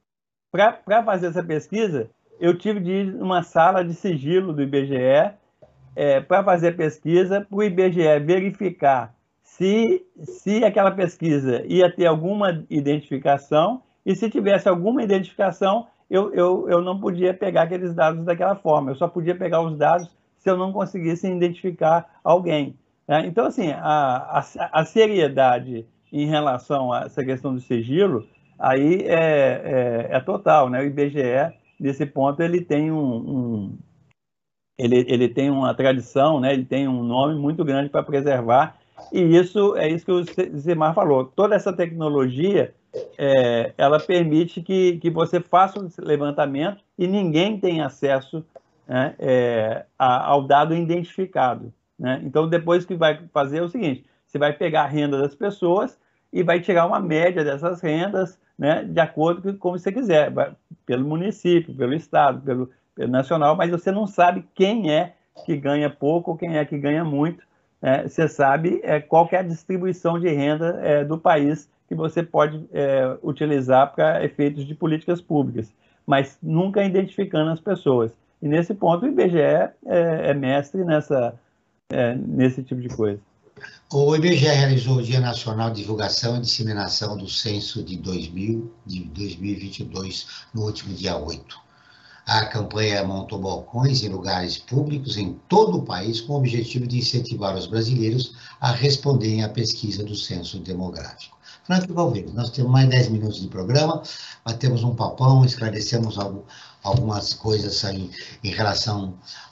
para fazer essa pesquisa, eu tive de ir numa sala de sigilo do I B G E é, para fazer a pesquisa, para o I B G E verificar se, se aquela pesquisa ia ter alguma identificação e se tivesse alguma identificação, Eu, eu, eu não podia pegar aqueles dados daquela forma, eu só podia pegar os dados se eu não conseguisse identificar alguém. Né? Então, assim, a, a, a seriedade em relação a essa questão do sigilo, aí é, é, é total, né? O I B G E, nesse ponto, ele tem, um, um, ele, ele tem uma tradição, né? Ele tem um nome muito grande para preservar, e isso é isso que o Zimar falou. Toda essa tecnologia... É, ela permite que, que você faça um levantamento e ninguém tem acesso, né, é, a, ao dado identificado. Né? Então, depois que vai fazer é o seguinte, você vai pegar a renda das pessoas e vai tirar uma média dessas rendas, né, de acordo com como você quiser, vai, pelo município, pelo estado, pelo, pelo nacional, mas você não sabe quem é que ganha pouco ou quem é que ganha muito. Né? Você sabe é, qual que é a distribuição de renda é, do país que você pode é, utilizar para efeitos de políticas públicas, mas nunca identificando as pessoas. E nesse ponto o I B G E é, é mestre nessa, é, nesse tipo de coisa. O I B G E realizou o Dia Nacional de Divulgação e Disseminação do Censo de dois mil, de dois mil e vinte e dois, no último dia oito. A campanha montou balcões em lugares públicos em todo o país com o objetivo de incentivar os brasileiros a responderem à pesquisa do censo demográfico. Franklin Valverde, nós temos mais dez minutos de programa, batemos um papão, esclarecemos algo, algumas coisas aí em relação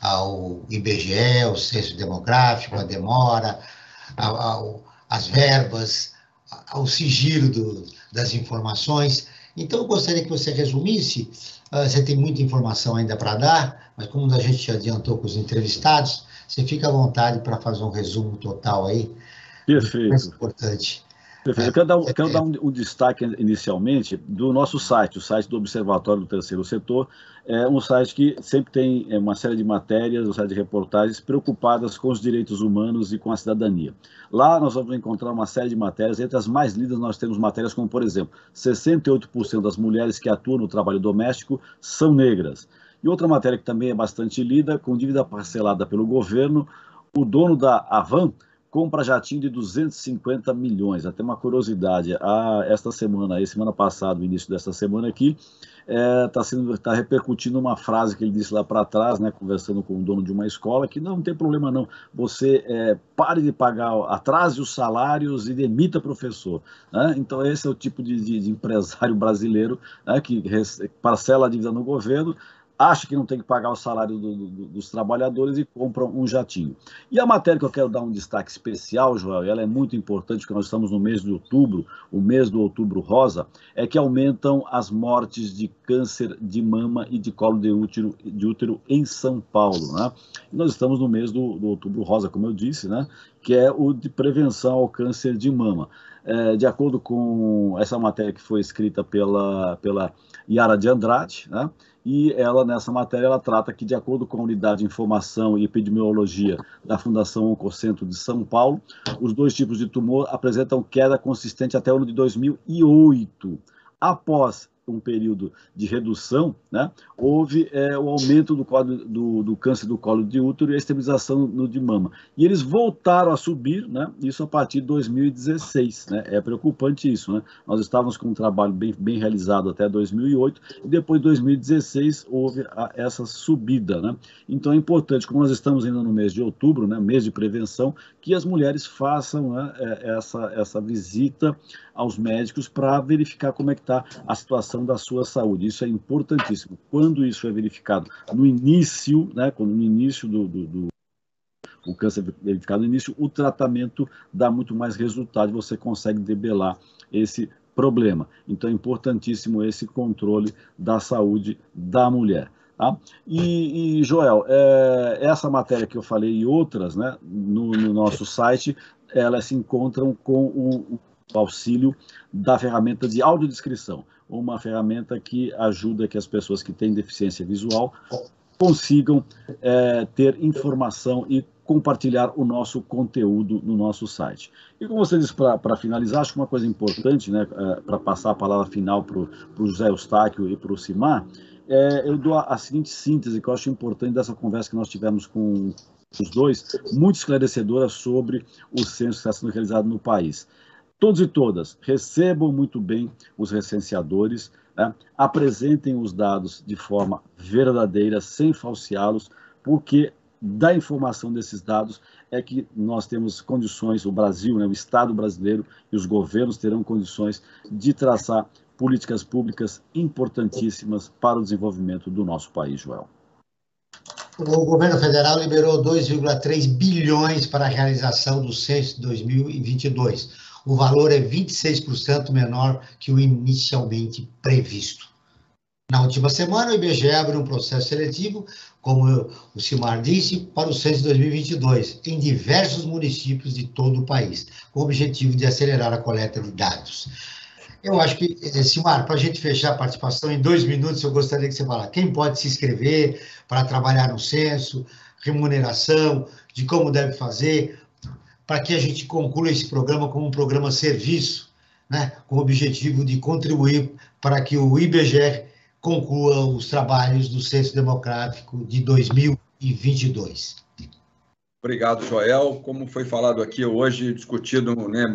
ao I B G E, ao censo demográfico, a demora, ao, ao, as verbas, ao sigilo do, das informações. Então, eu gostaria que você resumisse. Você tem muita informação ainda para dar, mas como a gente adiantou com os entrevistados, você fica à vontade para fazer um resumo total aí. Perfeito. Mais importante. Perfeito. Eu quero dar, um, quero dar um, um destaque inicialmente do nosso site, o site do Observatório do Terceiro Setor. É um site que sempre tem uma série de matérias, uma série de reportagens preocupadas com os direitos humanos e com a cidadania. Lá nós vamos encontrar uma série de matérias, entre as mais lidas nós temos matérias como, por exemplo, sessenta e oito por cento das mulheres que atuam no trabalho doméstico são negras. E outra matéria que também é bastante lida, com dívida parcelada pelo governo, o dono da Avan compra jatinho de duzentos e cinquenta milhões. Até uma curiosidade, a, esta semana, aí, semana passada, o início desta semana aqui, está é, tá repercutindo uma frase que ele disse lá para trás, né, conversando com o dono de uma escola, que não, não tem problema não, você é, pare de pagar, atrase os salários e demita professor. Né? Então esse é o tipo de, de, de empresário brasileiro, né, que parcela a dívida no governo, acha que não tem que pagar o salário do, do, dos trabalhadores e compram um jatinho. E a matéria que eu quero dar um destaque especial, Joel, e ela é muito importante, porque nós estamos no mês de outubro, o mês do Outubro Rosa, é que aumentam as mortes de câncer de mama e de colo de útero, de útero em São Paulo. Né? E nós estamos no mês do, do Outubro Rosa, como eu disse, né? Que é o de prevenção ao câncer de mama. É, de acordo com essa matéria que foi escrita pela, pela Yara de Andrade, né? E ela, nessa matéria, ela trata que, de acordo com a Unidade de Informação e Epidemiologia da Fundação Oncocentro de São Paulo, os dois tipos de tumor apresentam queda consistente até o ano de dois mil e oito. Após um período de redução, né, houve é, o aumento do, quadro, do, do câncer do colo de útero e a estabilização no de mama. E eles voltaram a subir, né, isso a partir de dois mil e dezesseis. Né, é preocupante isso. Né? Nós estávamos com um trabalho bem, bem realizado até dois mil e oito e depois de dois mil e dezesseis houve a, essa subida. Né? Então é importante, como nós estamos ainda no mês de outubro, né, mês de prevenção, que as mulheres façam, né, essa, essa visita aos médicos para verificar como é que está a situação da sua saúde. Isso é importantíssimo. Quando isso é verificado no início, né, quando no início do, do, do o câncer é verificado no início, o tratamento dá muito mais resultado, você consegue debelar esse problema. Então é importantíssimo esse controle da saúde da mulher. Tá? E, e, Joel, é, essa matéria que eu falei e outras, né, no, no nosso site, elas se encontram com o, o auxílio da ferramenta de audiodescrição, uma ferramenta que ajuda que as pessoas que têm deficiência visual consigam é, ter informação e compartilhar o nosso conteúdo no nosso site. E como você disse, para finalizar, acho que uma coisa importante, né, é, para passar a palavra final para o José Eustáquio e para o Simar, é, eu dou a, a seguinte síntese que eu acho importante dessa conversa que nós tivemos com os dois, muito esclarecedora sobre o censo que está sendo realizado no país. Todos e todas recebam muito bem os recenseadores, né? Apresentem os dados de forma verdadeira, sem falseá-los, porque da informação desses dados é que nós temos condições, o Brasil, né, o Estado brasileiro e os governos terão condições de traçar políticas públicas importantíssimas para o desenvolvimento do nosso país, Joel. O governo federal liberou dois vírgula três bilhões para a realização do censo de dois mil e vinte e dois. O valor é vinte e seis por cento menor que o inicialmente previsto. Na última semana, o I B G E abriu um processo seletivo, como o Simar disse, para o censo de dois mil e vinte e dois, em diversos municípios de todo o país, com o objetivo de acelerar a coleta de dados. Eu acho que, Simar, para a gente fechar a participação, em dois minutos, eu gostaria que você falasse quem pode se inscrever para trabalhar no censo, remuneração, de como deve fazer, para que a gente conclua esse programa como um programa serviço, né, com o objetivo de contribuir para que o I B G E conclua os trabalhos do Censo Demográfico de dois mil e vinte e dois. Obrigado, Joel. Como foi falado aqui hoje, discutido, né,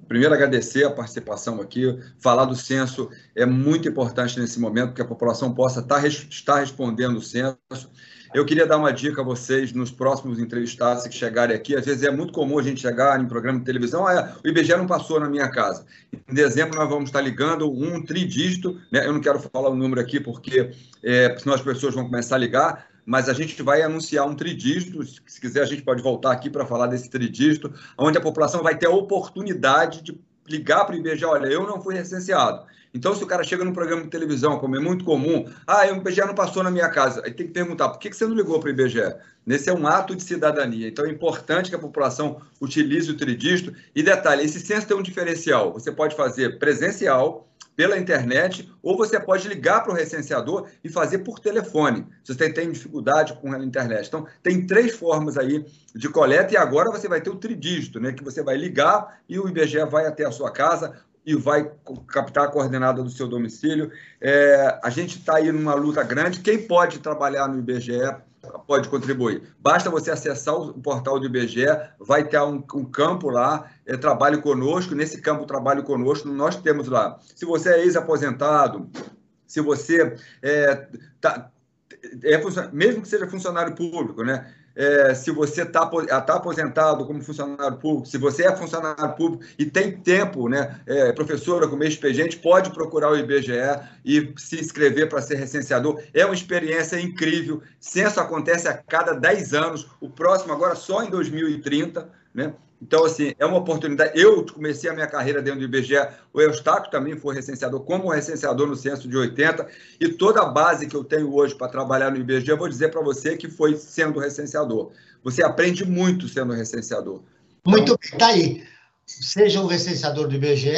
primeiro agradecer a participação aqui, falar do censo é muito importante nesse momento, que a população possa estar, estar respondendo o censo. Eu queria dar uma dica a vocês, nos próximos entrevistados que chegarem aqui. Às vezes é muito comum a gente chegar em programa de televisão, ah, o I B G E não passou na minha casa. Em dezembro nós vamos estar ligando um tridígito, né? Eu não quero falar o número aqui, porque é, senão as pessoas vão começar a ligar, mas a gente vai anunciar um tridígito, se quiser a gente pode voltar aqui para falar desse tridígito, onde a população vai ter a oportunidade de ligar para o I B G E, olha, eu não fui recenseado. Então, se o cara chega num programa de televisão, como é muito comum, ah, o I B G E não passou na minha casa, aí tem que perguntar, por que você não ligou para o I B G E? Esse é um ato de cidadania, então é importante que a população utilize o tridígito. E detalhe, esse censo tem um diferencial, você pode fazer presencial, pela internet, ou você pode ligar para o recenseador e fazer por telefone, se você tem dificuldade com a internet. Então, tem três formas aí de coleta, e agora você vai ter o tridígito, né, que você vai ligar e o I B G E vai até a sua casa e vai captar a coordenada do seu domicílio. É, a gente está aí numa luta grande. Quem pode trabalhar no I B G E pode contribuir. Basta você acessar o portal do I B G E, vai ter um, um campo lá, é, trabalhe conosco. Nesse campo, trabalhe conosco, nós temos lá. Se você é ex-aposentado, se você é, tá, é, mesmo que seja funcionário público, né? É, se você está tá aposentado como funcionário público, se você é funcionário público e tem tempo, né, é, professora como expediente, pode procurar o I B G E e se inscrever para ser recenseador. É uma experiência incrível. Censo acontece a cada dez anos, o próximo agora só em dois mil e trinta, né? Então, assim, é uma oportunidade. Eu comecei a minha carreira dentro do I B G E, o Eustáquio também foi recenseador, como recenseador no censo de oitenta, e toda a base que eu tenho hoje para trabalhar no I B G E, eu vou dizer para você que foi sendo recenseador. Você aprende muito sendo recenseador. Muito bem, tá aí. Seja um recenseador do I B G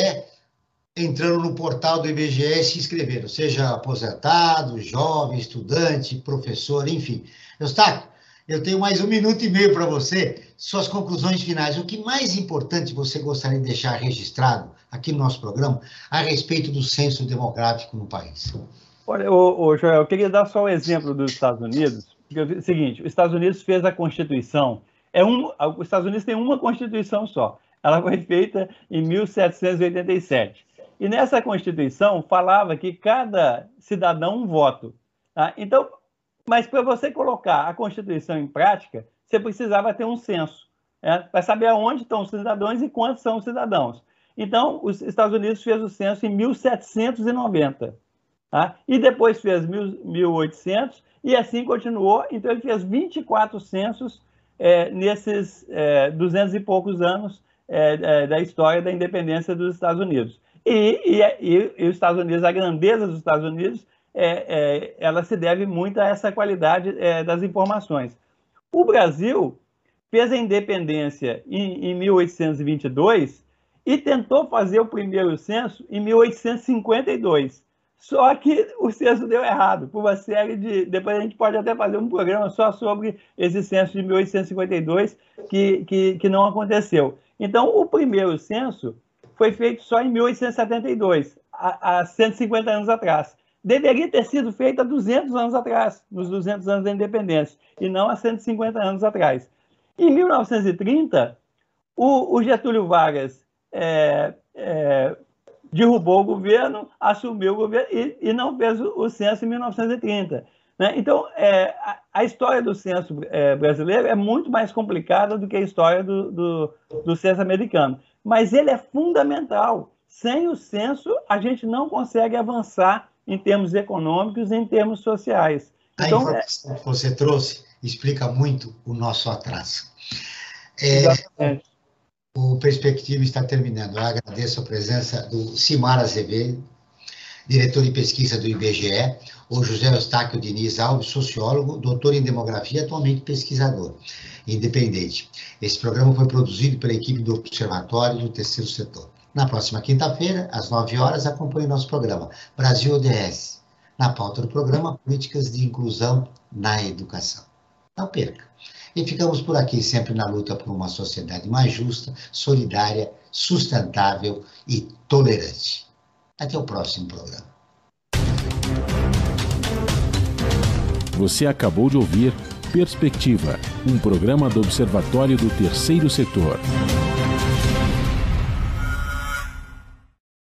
E, entrando no portal do I B G E e se inscrevendo, seja aposentado, jovem, estudante, professor, enfim. Eustáquio, eu tenho mais um minuto e meio para você, suas conclusões finais. O que mais importante você gostaria de deixar registrado aqui no nosso programa a respeito do censo demográfico no país? Olha, ô, ô, Joel, eu queria dar só um exemplo dos Estados Unidos. Porque é o seguinte, os Estados Unidos fez a Constituição, é um, os Estados Unidos tem uma Constituição só, ela foi feita em mil setecentos e oitenta e sete. E nessa Constituição falava que cada cidadão um voto. Tá? Então, mas para você colocar a Constituição em prática, você precisava ter um censo, né, para saber aonde estão os cidadãos e quantos são os cidadãos. Então, os Estados Unidos fez o censo em mil setecentos e noventa, tá? E depois fez mil e oitocentos, e assim continuou. Então, ele fez vinte e quatro censos é, nesses é, duzentos e poucos anos é, é, da história da independência dos Estados Unidos. E, e, e, e os Estados Unidos, a grandeza dos Estados Unidos, É, é, ela se deve muito a essa qualidade é, das informações. O Brasil fez a independência em, em mil oitocentos e vinte e dois e tentou fazer o primeiro censo em mil oitocentos e cinquenta e dois. Só que o censo deu errado, por uma série de... Depois a gente pode até fazer um programa só sobre esse censo de mil oitocentos e cinquenta e dois que, que, que não aconteceu. Então, o primeiro censo foi feito só em mil oitocentos e setenta e dois, há, há cento e cinquenta anos atrás. Deveria ter sido feita há duzentos anos atrás, nos duzentos anos da independência, e não há cento e cinquenta anos atrás. Em mil novecentos e trinta, o, o Getúlio Vargas é, é, derrubou o governo, assumiu o governo e, e não fez o, o censo em mil novecentos e trinta. Né? Então, é, a, a história do censo é, brasileiro é muito mais complicada do que a história do, do, do censo americano. Mas ele é fundamental. Sem o censo, a gente não consegue avançar em termos econômicos e em termos sociais. Então, a informação que você trouxe explica muito o nosso atraso. É, o Perspectiva está terminando. Eu agradeço a presença do Cimar Azevedo, diretor de pesquisa do I B G E, o José Eustáquio Diniz Alves, sociólogo, doutor em demografia, atualmente pesquisador independente. Esse programa foi produzido pela equipe do Observatório do Terceiro Setor. Na próxima quinta-feira, às nove horas, acompanhe o nosso programa Brasil O D S. Na pauta do programa, políticas de inclusão na educação. Não perca. E ficamos por aqui, sempre na luta por uma sociedade mais justa, solidária, sustentável e tolerante. Até o próximo programa. Você acabou de ouvir Perspectiva, um programa do Observatório do Terceiro Setor.